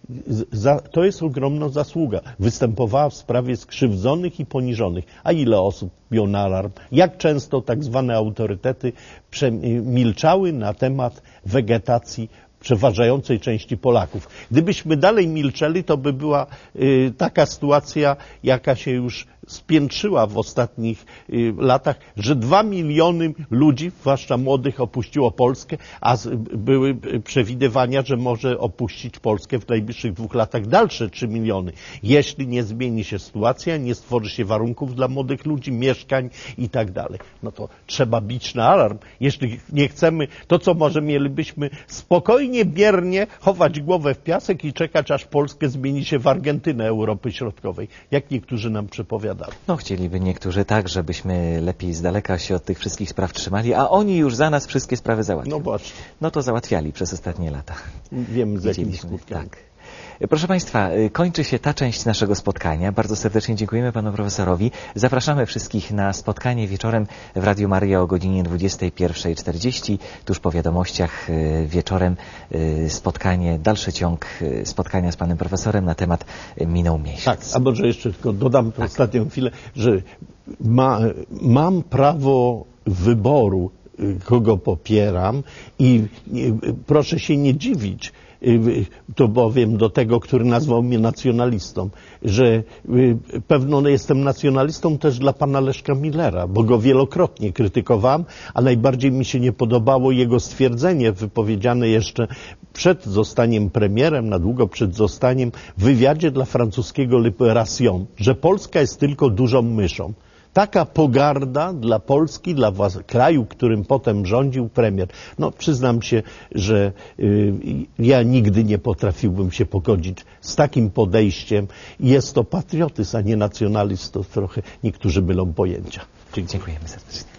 to jest ogromna zasługa. Występowała w sprawie skrzywdzonych i poniżonych. A ile osób biło na alarm? Jak często tak zwane autorytety milczały na temat wegetacji przeważającej części Polaków. Gdybyśmy dalej milczeli, to by była taka sytuacja, jaka się już spiętrzyła w ostatnich latach, że 2 miliony ludzi, zwłaszcza młodych, opuściło Polskę, a były przewidywania, że może opuścić Polskę w najbliższych 2 latach dalsze 3 miliony. Jeśli nie zmieni się sytuacja, nie stworzy się warunków dla młodych ludzi, mieszkań i tak dalej. No to trzeba bić na alarm. Jeśli nie chcemy, to co może mielibyśmy spokojnie, biernie chować głowę w piasek i czekać, aż Polskę zmieni się w Argentynę Europy Środkowej, jak niektórzy nam przepowiadają. No chcieliby niektórzy tak, żebyśmy lepiej z daleka się od tych wszystkich spraw trzymali, a oni już za nas wszystkie sprawy załatwią. No właśnie. No to załatwiali przez ostatnie lata. Wiemy, z jakim skutkiem. Tak. Proszę Państwa, kończy się ta część naszego spotkania. Bardzo serdecznie dziękujemy Panu Profesorowi. Zapraszamy wszystkich na spotkanie wieczorem w Radiu Maryja o godzinie 21:40. Tuż po wiadomościach wieczorem spotkanie, dalszy ciąg spotkania z Panem Profesorem na temat Minął miesiąc. Tak, a może jeszcze tylko dodam tę ostatnią chwilę, że mam prawo wyboru, kogo popieram i proszę się nie dziwić, to bowiem do tego, który nazwał mnie nacjonalistą, że pewno jestem nacjonalistą też dla pana Leszka Millera, bo go wielokrotnie krytykowałem, a najbardziej mi się nie podobało jego stwierdzenie wypowiedziane jeszcze przed zostaniem premierem, na długo przed zostaniem, w wywiadzie dla francuskiego Libération, że Polska jest tylko dużą myszą. Taka pogarda dla Polski, dla kraju, którym potem rządził premier. No przyznam się, że ja nigdy nie potrafiłbym się pogodzić z takim podejściem. Jest to patriotyzm, a nie nacjonalizm. To trochę niektórzy mylą pojęcia. Dziękujemy serdecznie.